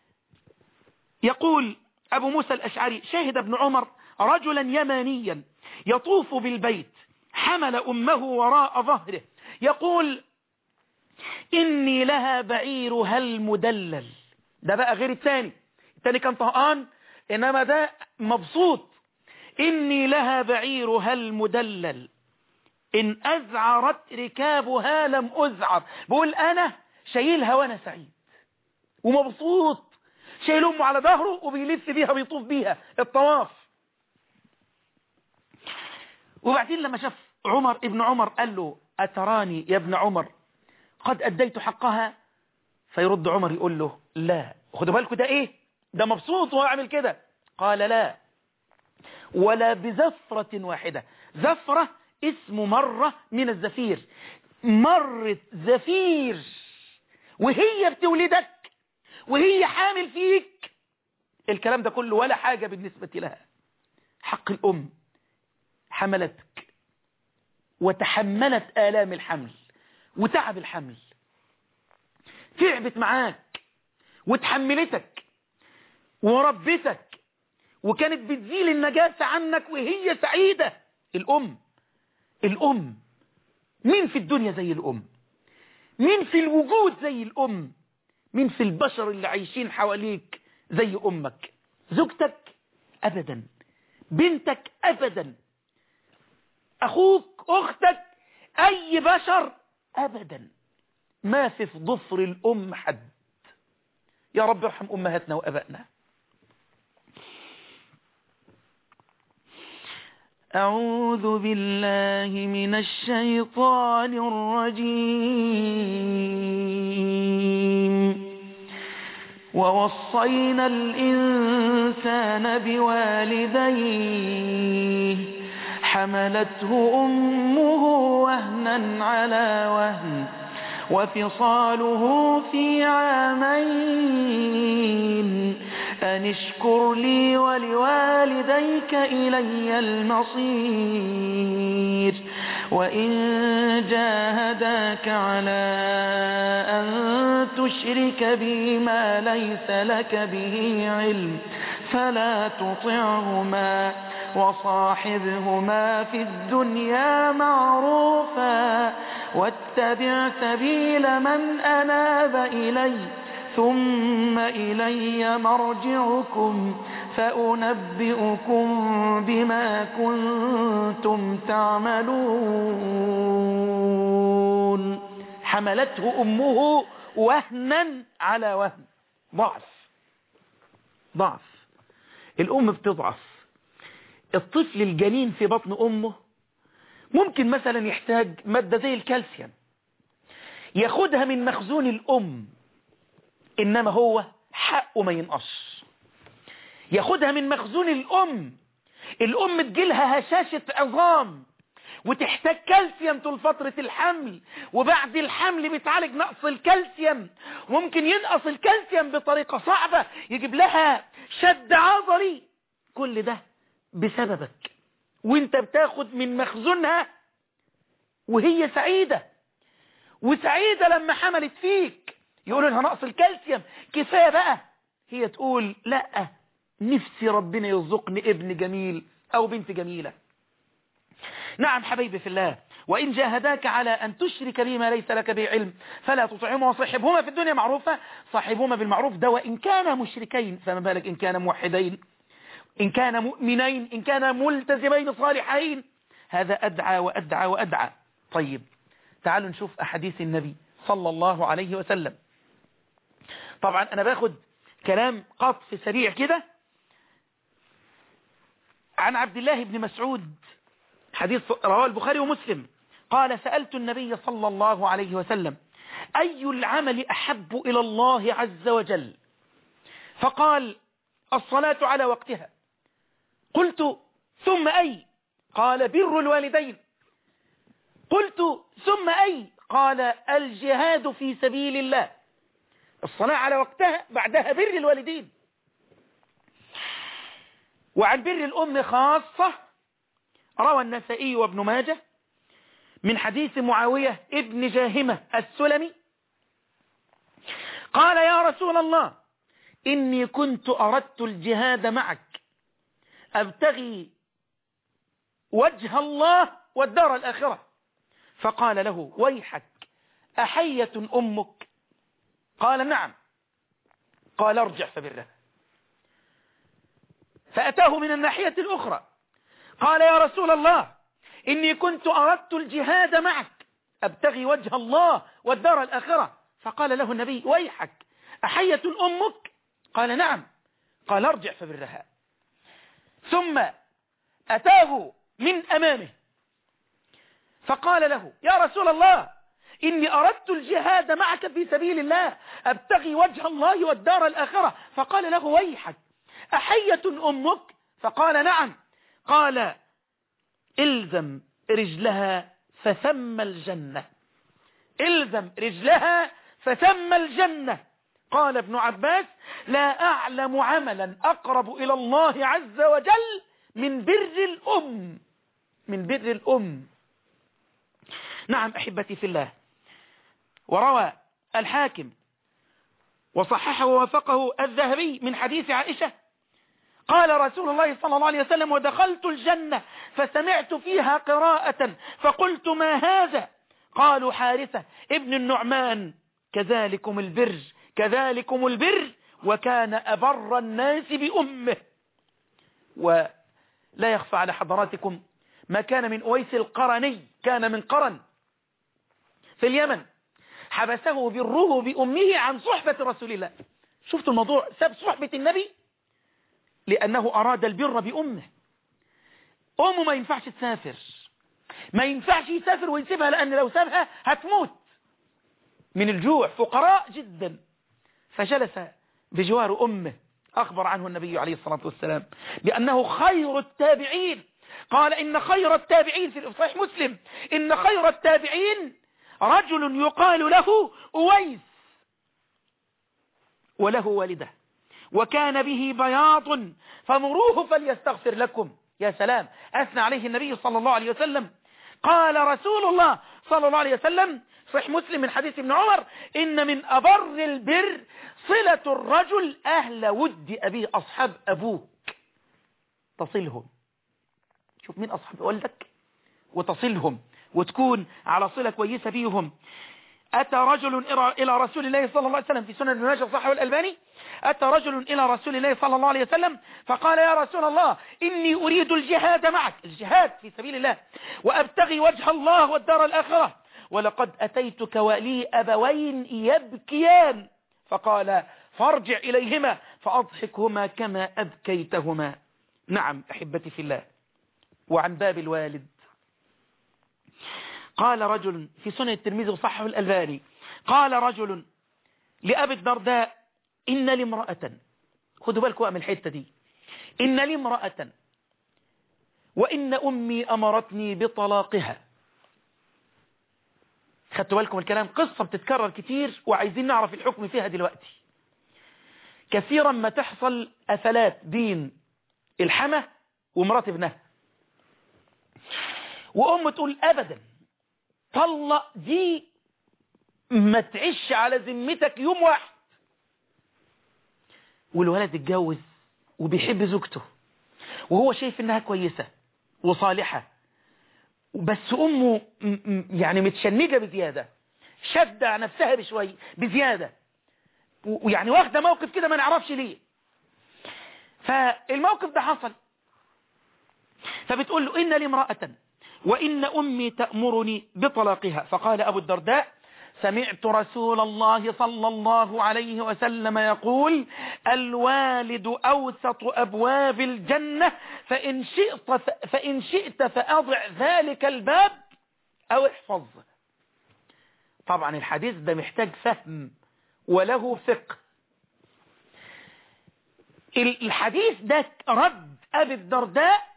يقول: أبو موسى الأشعري: شاهد ابن عمر رجلا يمانيا يطوف بالبيت، حمل أمه وراء ظهره، يقول: إني لها بعيرها المدلل. ده بقى غير الثاني كان طهقان، إنما ده مبسوط. إني لها بعيرها المدلل، إن أزعرت ركابها لم أزعر. بقول أنا شايلها وأنا سعيد ومبسوط، شايل أمه على ظهره وبيلف بيها وبيطوف بيها الطواف. وبعدين لما شاف ابن عمر قال له: أتراني يا ابن عمر قد أديت حقها؟ فيرد عمر يقول له: لا. خدوا بالكم ده إيه؟ ده مبسوط وهو عامل كده. قال: لا، ولا بزفرة واحدة. زفرة اسم مرة من الزفير، مرت زفير وهي بتولدك وهي حامل فيك، الكلام ده كله ولا حاجة بالنسبة لها. حق الأم، حملتك وتحملت آلام الحمل وتعب الحمل، تعبت معاك وتحملتك وربتك وكانت بتزيل النجاسة عنك وهي سعيدة. الأم مين في الدنيا زي الأم؟ مين في الوجود زي الأم؟ مين في البشر اللي عايشين حواليك زي أمك؟ زوجتك أبدا، بنتك أبدا، أخوك، أختك، أي بشر أبدا، ما في ضفر الأم حد. يا رب ارحم أمهاتنا وأبائنا. أعوذ بالله من الشيطان الرجيم. ووصينا الإنسان بوالديه حملته أمه وهنا على وهن وفصاله في عامين أن اشكر لي ولوالديك إلي المصير وإن جاهداك على أن تشرك بي ما ليس لك به علم فلا تطعهما وصاحبهما في الدنيا معروفا واتبع سبيل من أناب إلي ثم إلي مرجعكم فأنبئكم بما كنتم تعملون. حملته أمه وهنا على وهن، ضعف. الأم بتضعف. الطفل الجنين في بطن أمه ممكن مثلا يحتاج مادة زي الكالسيوم، ياخدها من مخزون الأم، إنما هو حقه ما ينقص. ياخدها من مخزون الأم تجيلها هشاشة عظام وتحتاج كالسيوم طول فترة الحمل، وبعد الحمل بتعالج نقص الكالسيوم، ممكن ينقص الكالسيوم بطريقة صعبة يجيب لها شد عضلي. كل ده بسببك، وانت بتاخد من مخزونها وهي سعيدة، وسعيدة لما حملت فيك. يقولوا لها نقص الكالسيوم كفاية بقى، هي تقول لا، نفسي ربنا يرزقني ابن جميل أو بنت جميلة. نعم حبيبي في الله، وإن جاهداك على أن تشرك بي ما ليس لك به علم فلا تطعهما وصاحبهما في الدنيا معروفة. صاحبهما بالمعروف ده وإن كان مشركين، فما بالك إن كان موحدين، إن كان مؤمنين، إن كان ملتزمين صالحين. هذا أدعى وأدعى وأدعى. طيب تعالوا نشوف أحاديث النبي صلى الله عليه وسلم. طبعا أنا باخد كلام قطف سريع كده عن عبد الله بن مسعود، حديث رواه البخاري ومسلم، قال سألت النبي صلى الله عليه وسلم أي العمل أحب إلى الله عز وجل؟ فقال الصلاة على وقتها. قلت ثم أي؟ قال بر الوالدين. قلت ثم أي؟ قال الجهاد في سبيل الله. الصلاة على وقتها، بعدها بر الوالدين. وعن بر الأم خاصة روى النسائي وابن ماجه من حديث معاوية ابن جاهمة السلمي قال يا رسول الله إني كنت أردت الجهاد معك أبتغي وجه الله والدار الآخرة. فقال له ويحك أحية أمك؟ قال نعم. قال ارجع فبرها. فأتاه من الناحية الأخرى قال يا رسول الله إني كنت أردت الجهاد معك أبتغي وجه الله والدار الآخرة. فقال له النبي ويحك أحية أمك؟ قال نعم. قال ارجع فبرها. ثم أتاه من أمامه فقال له يا رسول الله إني أردت الجهاد معك في سبيل الله أبتغي وجه الله والدار الآخرة. فقال له ويحك أحية أمك؟ فقال نعم. قال الزم رجلها فثم الجنة. الزم رجلها فثم الجنة. قال ابن عباس: لا أعلم عملا أقرب إلى الله عز وجل من بر الأم، من بر الأم. نعم أحبتي في الله. وروى الحاكم وصححه ووافقه الذهبي من حديث عائشة قال رسول الله صلى الله عليه وسلم: ودخلت الجنة فسمعت فيها قراءة فقلت: ما هذا؟ قالوا: حارثة ابن النعمان. كذلكم البر، كذلكم البر، وكان أبر الناس بأمه. ولا يخفى على حضراتكم ما كان من أويس القرني، كان من قرن في اليمن، حبسه بره بأمه عن صحبة رسول الله. شفتوا الموضوع؟ ساب صحبة النبي لأنه أراد البر بأمه. أمه ما ينفعش تسافر، ما ينفعش يسافر ويسيبها، لأن لو سابها هتموت من الجوع، فقراء جدا. فجلس بجوار أمه. أخبر عنه النبي عليه الصلاة والسلام بأنه خير التابعين. قال: إن خير التابعين، في صحيح مسلم، إن خير التابعين رجل يقال له أويس، وله والده، وكان به بياض فمروه فليستغفر لكم. يا سلام، أثنى عليه النبي صلى الله عليه وسلم. قال رسول الله صلى الله عليه وسلم صحيح مسلم من حديث ابن عمر: إن من أبر البر صلة الرجل أهل ود أبيه، أصحاب أبوك تصلهم. شوف مين أصحاب والدك وتصلهم وتكون على صلة كويسة بيهم. أتى رجل إلى رسول الله صلى الله عليه وسلم، في سنن ابن ماجه صحيح الألباني: أتى رجل إلى رسول الله صلى الله عليه وسلم فقال: يا رسول الله، إني أريد الجهاد معك، الجهاد في سبيل الله، وأبتغي وجه الله والدار الآخرة، ولقد أتيتك ولي أبوين يبكيان. فقال: فارجع إليهما فأضحكهما كما أبكيتهما. نعم أحبتي في الله. وعن باب الوالد قال رجل، في سنن الترمذي وصححه الألباني، قال رجل لأبي الدرداء: إن لي امرأة، خدوا بالكم من الحتة دي، إن لي امرأة وإن أمي أمرتني بطلاقها. خدتوا بالكم الكلام؟ قصة بتتكرر كتير وعايزين نعرف الحكم فيها دلوقتي. كثيرا ما تحصل أثلات بين الحمى ومرات ابنها، وأم تقول: أبدا طلق دي ما تعيش على ذمتك يوم واحد. والولد اتجوز وبيحب زوجته وهو شايف انها كويسة وصالحة، بس امه يعني متشنجة بزيادة، شدع نفسها بشوي بزيادة، ويعني واخدة موقف كده ما نعرفش ليه. فالموقف ده حصل، فبتقول له: إن لي امرأة وإن أمي تأمرني بطلاقها. فقال أبو الدرداء: سمعت رسول الله صلى الله عليه وسلم يقول: الوالد أوسط أبواب الجنة، فإن شئت فأضع ذلك الباب أو احفظه. طبعا الحديث ده محتاج فهم وله فقه. الحديث ده رد أبي الدرداء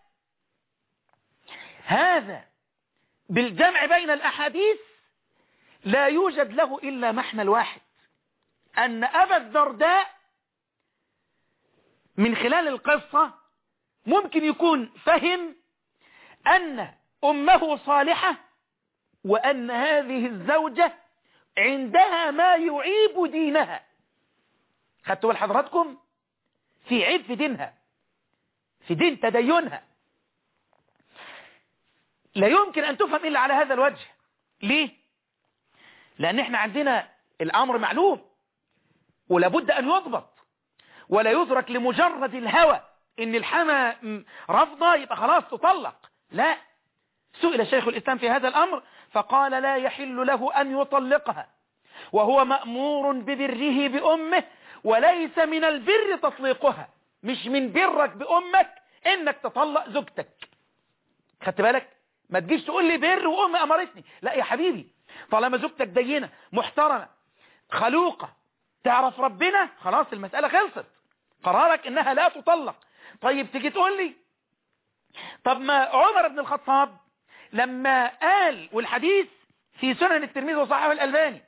هذا بالجمع بين الأحاديث لا يوجد له إلا محمل واحد، أن أبا الدرداء من خلال القصة ممكن يكون فهم أن أمه صالحة، وأن هذه الزوجة عندها ما يعيب دينها. خدتوا بال حضراتكم؟ في عيب في دينها، في دين تدينها، لا يمكن أن تفهم إلا على هذا الوجه. ليه؟ لأن احنا عندنا الأمر معلوم ولابد أن يضبط، ولا يترك لمجرد الهوى إن الحمى رفضة يبقى خلاص تطلق. لا، سئل شيخ الإسلام في هذا الأمر فقال: لا يحل له أن يطلقها وهو مأمور ببره بأمه، وليس من البر تطليقها. مش من برك بأمك إنك تطلق زوجتك. خدت بالك؟ ما تجيش تقول لي بر وأمي أمرتني. لا يا حبيبي، طالما زوجتك دينة محترمة خلوقة تعرف ربنا، خلاص المسألة خلصت، قرارك إنها لا تطلق. طيب تيجي تقول لي طب ما عمر بن الخطاب لما قال، والحديث في سنن الترمذي وصححه الألباني.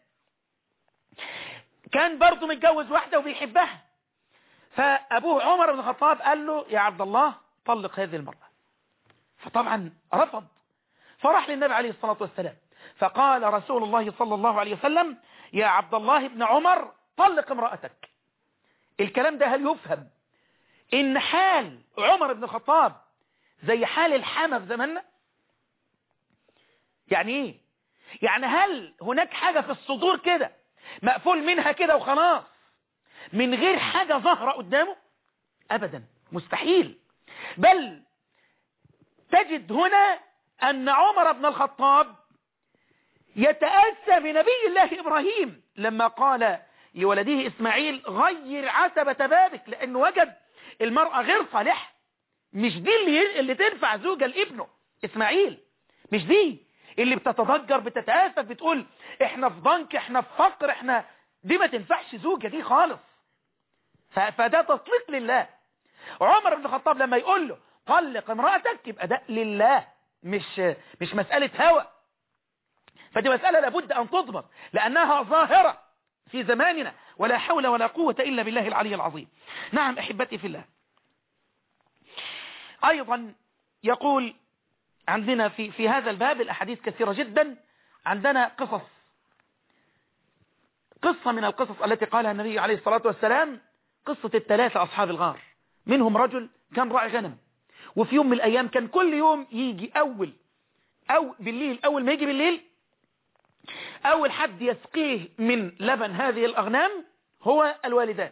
كان برضه متجوز واحدة وبيحبها، فأبوه عمر بن الخطاب قال له يا عبد الله طلق هذه المرأة، فطبعا رفض، فراح للنبي عليه الصلاة والسلام فقال رسول الله صلى الله عليه وسلم يا عبد الله بن عمر طلق امرأتك. الكلام ده هل يفهم إن حال عمر بن الخطاب زي حال الحمى في زماننا؟ يعني ايه؟ يعني هل هناك حاجة في الصدور كده مقفول منها كده وخلاص من غير حاجة ظاهرة قدامه؟ أبدا، مستحيل. بل تجد هنا أن عمر بن الخطاب يتأسى بنبي الله إبراهيم لما قال لولده إسماعيل غير عتبة بابك، لأنه وجد المرأة غير صالحة. مش دي اللي تنفع زوجة لابنه إسماعيل، مش دي اللي بتتضجر بتتآسف بتقول احنا في ضنك احنا في فقر احنا، دي ما تنفعش زوجة دي خالص. فده تطليق لله. عمر بن الخطاب لما يقول له طلق امرأتك يبقى ده لله، مش مسألة هوى. فدي مسألة لابد أن تضبط لأنها ظاهرة في زماننا، ولا حول ولا قوة إلا بالله العلي العظيم. نعم أحبتي في الله. أيضا يقول عندنا في هذا الباب الأحاديث كثيرة جدا. عندنا قصة من القصص التي قالها النبي عليه الصلاة والسلام، قصة الثلاثة أصحاب الغار. منهم رجل كان راعي غنم، وفي يوم من الأيام كان كل يوم يجي أول ما يجي بالليل أول حد يسقيه من لبن هذه الأغنام هو الوالدان.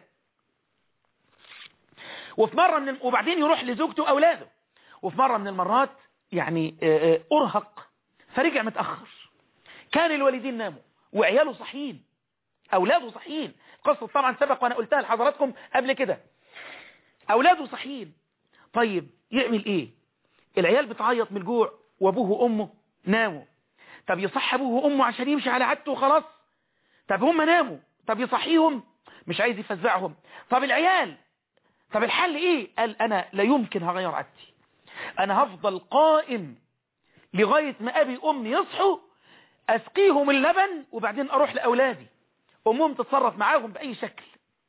وفي مرة وبعدين يروح لزوجته وأولاده. وفي مرة من المرات يعني أرهق فرجع متأخر، كان الوالدين ناموا وعياله صحيين، أولاده صحيين. قصة طبعا سبق وأنا قلتها لحضراتكم قبل كده. أولاده صحيين. طيب يعمل إيه؟ العيال بتعيط من الجوع وأبوه وأمه ناموا. طب يصح أبوه وأمه عشان يمشي على عادته وخلاص؟ طب هم ناموا، طب يصحيهم؟ مش عايز يفزعهم. طب العيال، طب الحل إيه؟ قال أنا لا يمكن هغير عادتي، أنا هفضل قائم لغاية ما أبي وأمي يصحوا، أسقيهم اللبن وبعدين أروح لأولادي، أمهم تتصرف معاهم بأي شكل.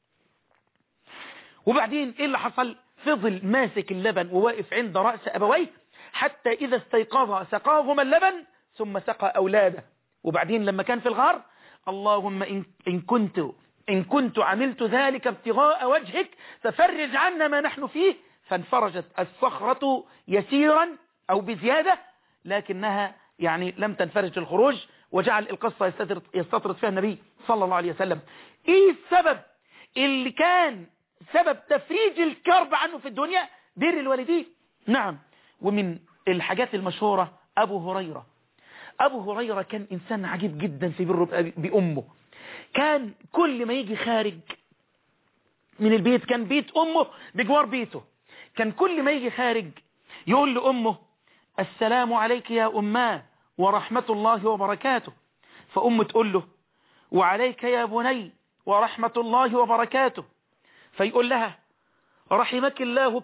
وبعدين إيه اللي حصل؟ فضل ماسك اللبن وواقف عند رأس أبويه حتى إذا استيقظ سقاهما اللبن ثم سقى أولاده. وبعدين لما كان في الغار اللهم إن كنت عملت ذلك ابتغاء وجهك ففرج عنا ما نحن فيه. فانفرجت الصخرة يسيرا أو بزيادة، لكنها يعني لم تنفرج الخروج، وجعل القصة يستطرد فيها النبي صلى الله عليه وسلم. إيه السبب اللي كان سبب تفريج الكرب عنه في الدنيا؟ بر الوالدين. نعم. ومن الحاجات المشهورة أبو هريرة كان إنسان عجيب جدا في بره بأمه. كان كل ما يجي خارج من البيت، كان بيت أمه بجوار بيته، كان كل ما يجي خارج يقول لأمه السلام عليك يا أماه ورحمة الله وبركاته. فأمه تقول له وعليك يا بني ورحمة الله وبركاته. فيقول لها رحمك الله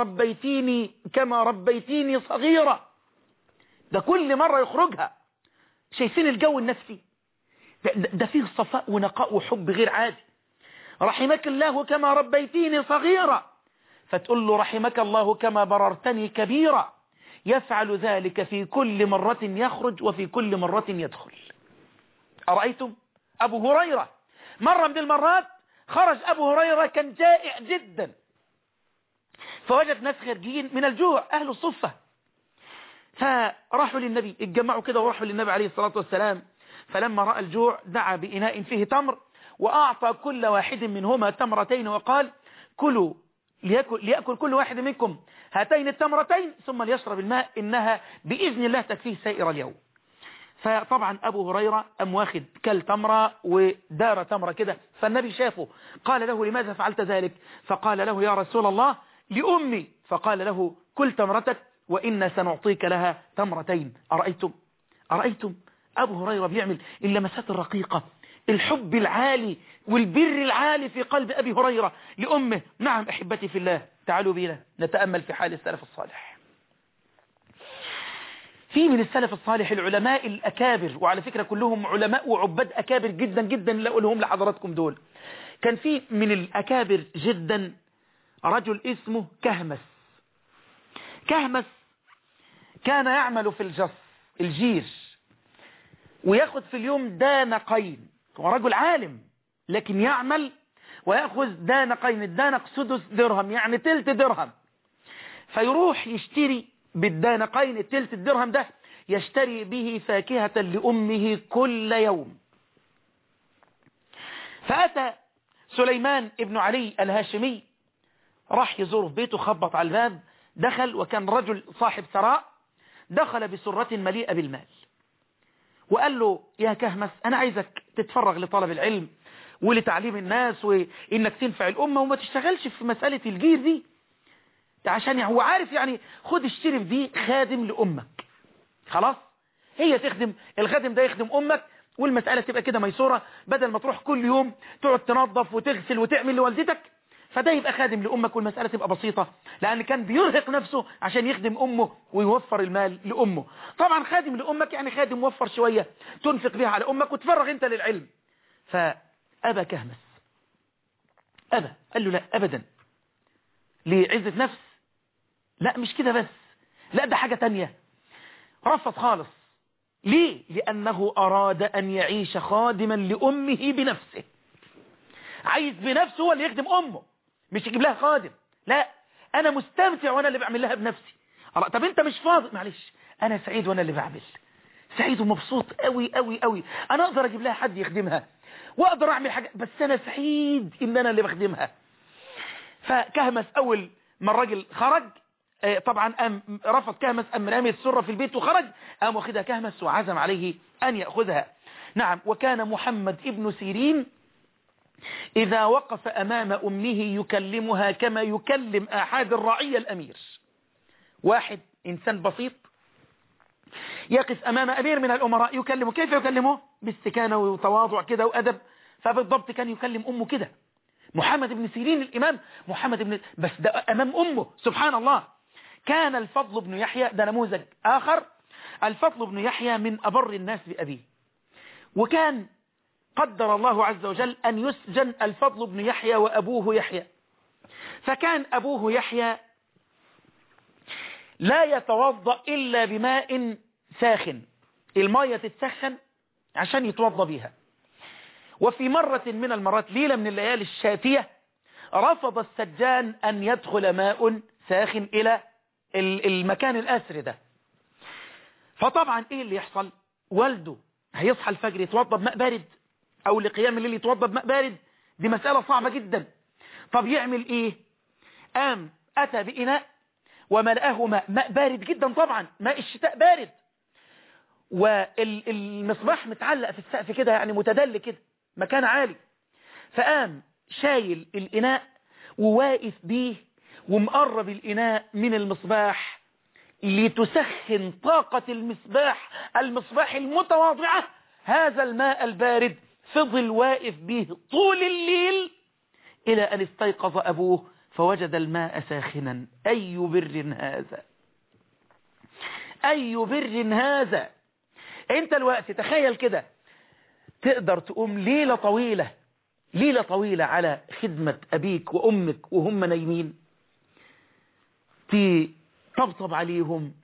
كما ربيتيني صغيرة. ده كل مرة يخرجها. شايفين الجو النفسي ده فيه صفاء ونقاء وحب غير عادي. رحمك الله كما ربيتيني صغيرة، فتقول له رحمك الله كما بررتني كبيرة. يفعل ذلك في كل مرة يخرج وفي كل مرة يدخل. أرأيتم؟ أبو هريرة مرة من المرات خرج أبو هريرة كان جائع جدا، فوجد ناس خارجين من الجوع أهل الصفة، فراحوا للنبي، اتجمعوا كده وراحوا للنبي عليه الصلاة والسلام. فلما رأى الجوع دعا بإناء فيه تمر وأعطى كل واحد منهما تمرتين وقال كلوا ليأكل كل واحد منكم هاتين التمرتين ثم ليشرب الماء إنها بإذن الله تكفيه سائر اليوم. فطبعا أبو هريرة أم واخد كل تمرة ودار تمرة كده، فالنبي شافه قال له لماذا فعلت ذلك؟ فقال له يا رسول الله لأمي. فقال له كل تمرتك وإنا سنعطيك لها تمرتين. أرأيتم أبو هريرة بيعمل اللمسات الرقيقة، الحب العالي والبر العالي في قلب أبي هريرة لأمه. نعم أحبتي في الله، تعالوا بنا نتأمل في حال السلف الصالح. في من السلف الصالح العلماء الأكابر، وعلى فكرة كلهم علماء وعباد أكابر جدا جدا، لا أقولهم لحضراتكم دول. كان في من الأكابر جدا رجل اسمه كهمس. كهمس كان يعمل في الجيش، ويأخذ في اليوم دانقين. هو رجل عالم لكن يعمل ويأخذ دانقين. الدانق سدس درهم، يعني تلت درهم. فيروح يشتري بالدانقين التلت الدرهم ده، يشتري به فاكهة لأمه كل يوم. فأتى سليمان ابن علي الهاشمي، راح يزوره في بيته، خبط على الباب، دخل، وكان رجل صاحب ثراء، دخل بسرة مليئة بالمال وقال له: يا كهمس، أنا عايزك تتفرغ لطلب العلم ولتعليم الناس، وإنك تنفع الأمة، وما تشتغلش في مسألة الجير دي، عشان هو عارف يعني. خد اشتري في دي خادم لأمك، خلاص، هي تخدم الخادم ده، يخدم أمك، والمسألة تبقى كده ميسورة، بدل ما تروح كل يوم تقعد تنظف وتغسل وتعمل لوالدتك، فده يبقى خادم لأمك، والمسألة تبقى بسيطة، لأن كان بيرهق نفسه عشان يخدم أمه ويوفر المال لأمه. طبعا خادم لأمك يعني خادم موفر شوية تنفق بها على أمك وتفرغ أنت للعلم. فأبى كهمس، أبى، قال له: لا أبدا. لعزة نفس؟ لا مش كده بس، لا ده حاجة تانية. رفض خالص. ليه؟ لأنه أراد أن يعيش خادما لأمه بنفسه، عايز بنفسه هو اللي يخدم أمه، مش يجيب لها خادم. لا، أنا مستمتع وأنا اللي بعمل لها بنفسي. طب أنت مش فاضي، معلش، أنا سعيد وأنا اللي بعمل، سعيد ومبسوط قوي قوي قوي. أنا أقدر أجيب لها حد يخدمها وأقدر أعمل حاجة، بس أنا سعيد إن أنا اللي بخدمها. فكهمس أول ما الراجل خرج، طبعا رفض كهمس، رامي السرة في البيت وخرج، قام واخدها كهمس وعزم عليه أن يأخذها. نعم. وكان محمد ابن سيرين إذا وقف أمام أمه يكلمها كما يكلم أحد الرعية الأمير. واحد إنسان بسيط يقف أمام أمير من الأمراء يكلمه، كيف يكلمه؟ باستكانة وتواضع كده وأدب. فبالضبط كان يكلم أمه كده. محمد بن سيرين الإمام محمد بن، بس ده أمام أمه، سبحان الله. كان الفضل بن يحيى، ده نموذج آخر، الفضل بن يحيى من أبر الناس بأبيه، وكان قدر الله عز وجل أن يسجن الفضل بن يحيى وأبوه يحيى. فكان أبوه يحيى لا يتوضأ إلا بماء ساخن، المية تتسخن عشان يتوضأ بيها. وفي مرة من المرات، ليلة من الليالي الشاتية، رفض السجان أن يدخل ماء ساخن إلى المكان الأسر ده. فطبعا إيه اللي يحصل؟ والده هيصحى الفجر يتوضأ بماء بارد، أو لقيام الليل يتوضأ بماء بارد، دي مسألة صعبة جدا. طب يعمل إيه؟ أتى بإناء وملأه ماء بارد جدا، طبعا ماء الشتاء بارد، والمصباح متعلق في السقف كده، يعني متدل كده، مكان عالي. فقام شايل الإناء وواقف بيه ومقرب الإناء من المصباح لتسخن طاقة المصباح المتواضعة. هذا الماء البارد فضل واقف به طول الليل إلى أن استيقظ أبوه فوجد الماء ساخنا. أي بر هذا، أي بر هذا. أنت الوقت تخيل كده، تقدر تقوم ليلة طويلة على خدمة أبيك وأمك وهم نايمين، تطبطب عليهم،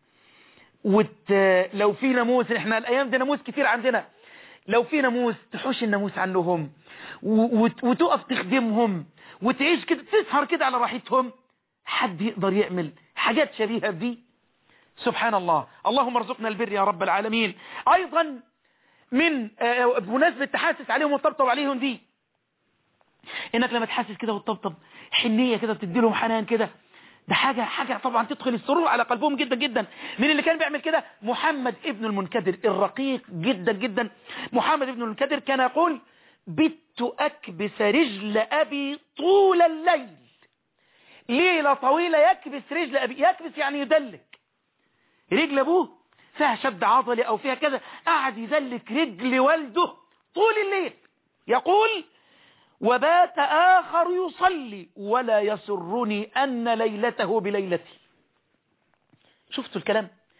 لو في ناموس، احنا الأيام دي ناموس كتير عندنا، لو في ناموس تحوش الناموس عنهم، وتقف تخدمهم، وتعيش كده، تسهر كده على راحتهم. حد يقدر يعمل حاجات شبيهة دي؟ سبحان الله. اللهم ارزقنا البر يا رب العالمين. أيضا من بمناسبة تحاسس عليهم وتطبطب عليهم دي، انك لما تحاسس كده وتطبطب، حنية كده، بتدي لهم حنان كده، ده حاجة طبعا تدخل السرور على قلبهم جدا جدا. من اللي كان بيعمل كده؟ محمد ابن المنكدر الرقيق جدا جدا. محمد ابن المنكدر كان يقول: بت أكبس رجل أبي طول الليل. ليلة طويلة يكبس رجل أبي، يكبس يعني يدلك رجل أبوه، فيها شد عضلي أو فيها كذا، قاعد يدلك رجل والده طول الليل. يقول: وبات آخر يصلي ولا يسرني أن ليلته بليلتي. شفتوا الكلام؟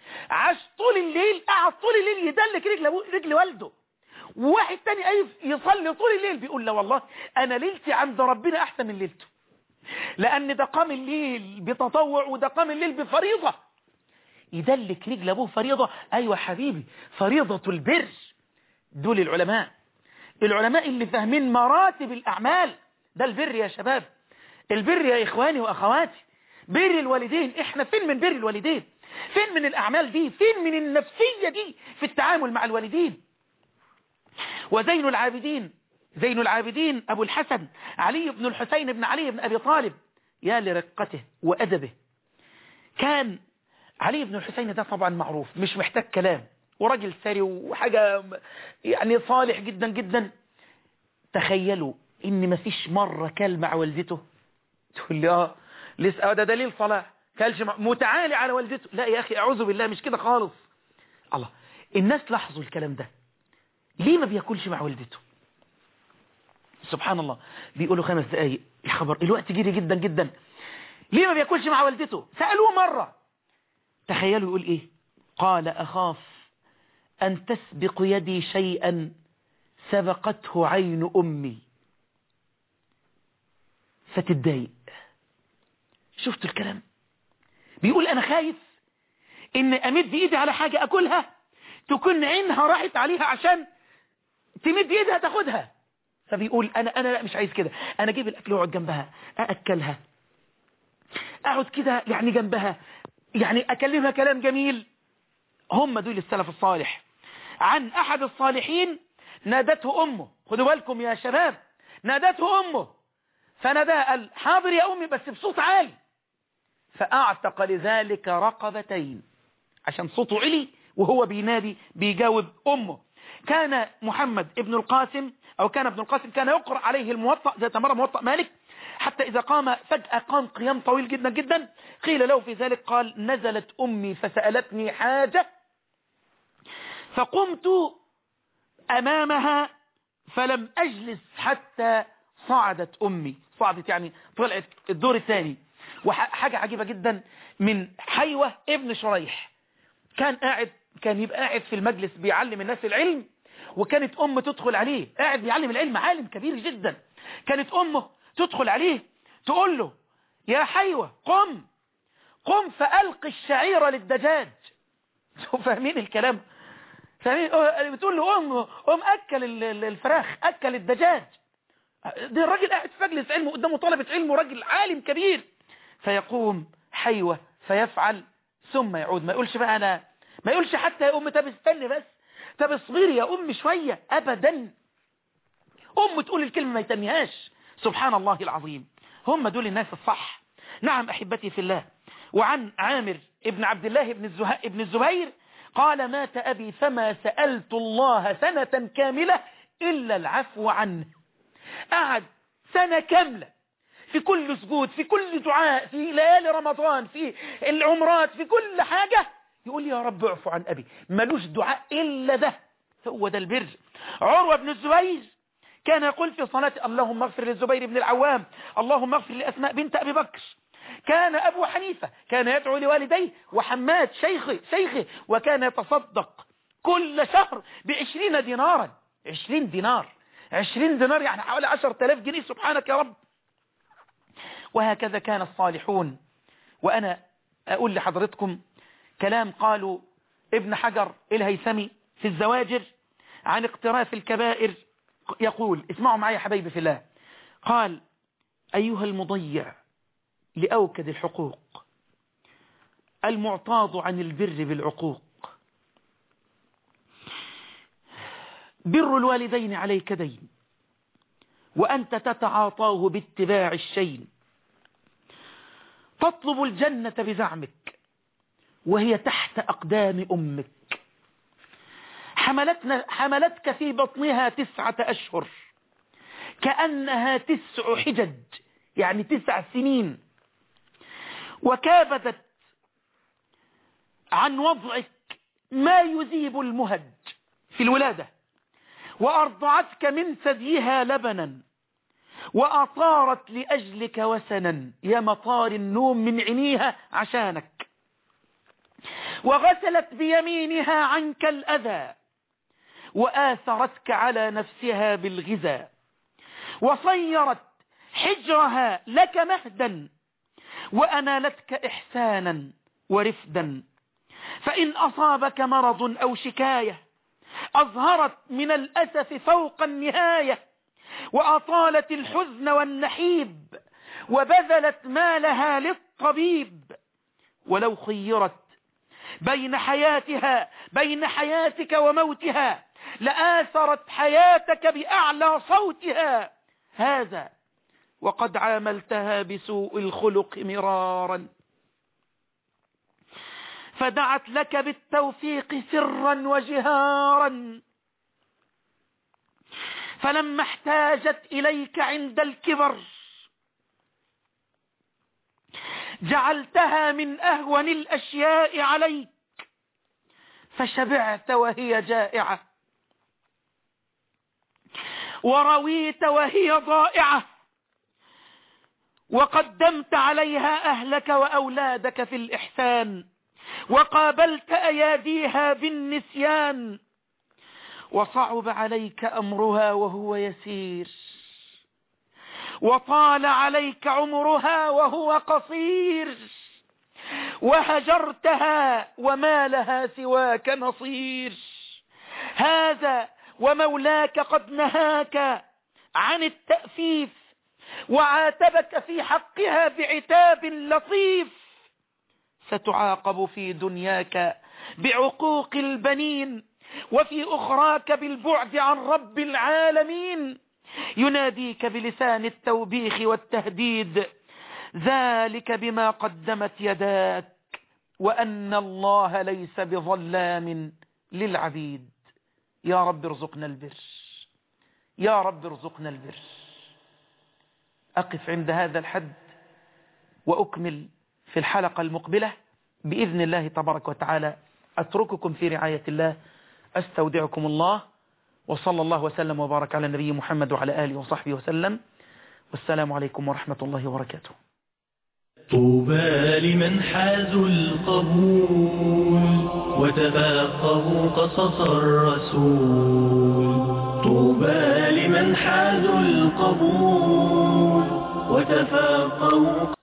عاش طول الليل، قعد طول الليل يدلك رجل والده، وواحد تاني يصلي طول الليل بيقول لا والله انا ليلتي عند ربنا احسن من ليلته، لان ده قام الليل بتطوع وده قام الليل بفريضة. يدلك رجل ابوه فريضة، ايوه حبيبي فريضة البر. دول العلماء اللي فاهمين مراتب الاعمال. ده البر يا شباب، البر يا اخواني واخواتي، بر الوالدين. احنا فين من بر الوالدين؟ فين من الاعمال دي؟ فين من النفسية دي في التعامل مع الوالدين؟ وزين العابدين أبو الحسن علي بن الحسين بن علي بن أبي طالب، يا لرقته وأدبه. كان علي بن الحسين ده طبعا معروف، مش محتاج كلام، وراجل ثري وحاجة يعني صالح جدا جدا. تخيلوا إن مفيش مرة كل مع والدته. تقول لي لسه ده دليل صلاح، كلش متعالي على والدته. لا يا أخي أعوذ بالله، مش كده خالص. الله، الناس لاحظوا الكلام ده، ليه ما بياكلش مع والدته؟ سبحان الله، بيقولوا 5 دقايق، يا خبر الوقت جري جدا جدا. ليه ما بياكلش مع والدته؟ سألوه مرة، تخيلوا يقول ايه؟ قال أخاف أن تسبق يدي شيئا سبقته عين أمي فتتضايق. شفتوا الكلام؟ بيقول أنا خايف إن أمد إيدي على حاجة أكلها تكون عينها راحت عليها عشان تمد إيدها تاخدها. فبيقول أنا لا مش عايز كده، أنا أجيب الأكل وأقعد جنبها أأكلها، أقعد كده يعني جنبها، يعني أكلمها كلام جميل. هم دول السلف الصالح. عن أحد الصالحين نادته أمه، خدوا بالكم يا شباب، نادته أمه فناداها قال حاضر يا أمي بس بصوت عالي، فأعتق لذلك رقبتين عشان صوته علي وهو بينادي بيجاوب أمه. كان محمد ابن القاسم أو كان ابن القاسم كان يقرأ عليه الموطأ ذات مرة، موطأ مالك، حتى إذا قام فجأة قام قيام طويل جدا جدا. قيل له في ذلك قال نزلت أمي فسألتني حاجة فقمت أمامها فلم أجلس حتى صعدت أمي، صعدت يعني طلعت الدور الثاني. وحاجة عجيبة جدا من حيوة ابن شريح، كان يبقى قاعد في المجلس بيعلم الناس العلم، وكانت أمه تدخل عليه قاعد بيعلم العلم، عالم كبير جدا. كانت أمه تدخل عليه تقول له يا حيوة قم فألق الشعير للدجاج. فاهمين الكلام؟ فاهمين؟ بتقول له قم أكل الفراخ، أكل الدجاج. ده الراجل قاعد في مجلس علم قدامه طلبة علم وراجل عالم كبير. فيقوم حيوة فيفعل ثم يعود. ما يقولش بقى ما يقولش حتى يا أم طب استني بس، طب اصبري يا أم شوية، أبدا. أم تقول الكلمة ما يتنيهاش. سبحان الله العظيم، هم دول الناس الصح. نعم أحبتي في الله. وعن عامر ابن عبد الله ابن الزبير قال مات أبي فما سألت الله سنة كاملة إلا العفو عنه. قعد سنة كاملة في كل سجود، في كل دعاء، في ليالي رمضان، في العمرات، في كل حاجة يقول يا رب اعفو عن أبي، ملوش دعاء إلا ده. هو ده البر. عروة بن الزبير كان يقول في صلاة اللهم اغفر للزبير بن العوام، اللهم اغفر لأسماء بنت أبي بكر. كان أبو حنيفة كان يدعو لوالديه، وحماد شيخه وكان يتصدق كل شهر ب20 دينارا. 20 دينار يعني حوالي 10,000 جنيه. سبحانك يا رب. وهكذا كان الصالحون. وأنا أقول لحضرتكم كلام قالوا ابن حجر الهيثمي في الزواجر عن اقتراف الكبائر، يقول اسمعوا معي يا حبايبي في الله، قال أيها المضيع لأوكد الحقوق المعتاض عن البر بالعقوق، بر الوالدين عليك دين وأنت تتعاطاه باتباع الشين، تطلب الجنة بزعمك وهي تحت أقدام أمك، حملتك في بطنها 9 أشهر كأنها 9 حجج يعني 9 سنين، وكابدت عن وضعك ما يذيب المهج في الولادة، وأرضعتك من ثديها لبنا، وأطارت لأجلك وسنا يا مطار النوم من عينيها عشانك، وغسلت بيمينها عنك الأذى، وآثرتك على نفسها بالغذى، وصيرت حجرها لك مهدا، وأنالتك إحسانا ورفدا. فإن أصابك مرض أو شكاية أظهرت من الأسف فوق النهاية، وأطالت الحزن والنحيب، وبذلت مالها للطبيب. ولو خيرت بين حياتك وموتها لآثرت حياتك بأعلى صوتها، هذا وقد عاملتها بسوء الخلق مرارا. فدعت لك بالتوفيق سرا وجهارا، فلما احتاجت إليك عند الكبر جعلتها من أهون الأشياء عليك، فشبعت وهي جائعة، ورويت وهي ضائعة، وقدمت عليها أهلك وأولادك في الإحسان، وقابلت أياديها بالنسيان، وصعب عليك أمرها وهو يسير، وطال عليك عمرها وهو قصير، وهجرتها وما لها سواك نصير. هذا ومولاك قد نهاك عن التأفيف، وعاتبك في حقها بعتاب لطيف، ستعاقب في دنياك بعقوق البنين، وفي أخراك بالبعد عن رب العالمين. يناديك بلسان التوبيخ والتهديد، ذلك بما قدمت يداك، وأن الله ليس بظلام للعبيد. يا رب ارزقنا البر، يا رب ارزقنا البر. أقف عند هذا الحد وأكمل في الحلقة المقبلة بإذن الله تبارك وتعالى. أترككم في رعاية الله، أستودعكم الله، وصلى الله وسلم وبارك على النبي محمد وعلى آله وصحبه وسلم، والسلام عليكم ورحمة الله وبركاته. طوبى لمن حازوا القبول وتفقهوا قصص الرسول. طوبى لمن حازوا القبول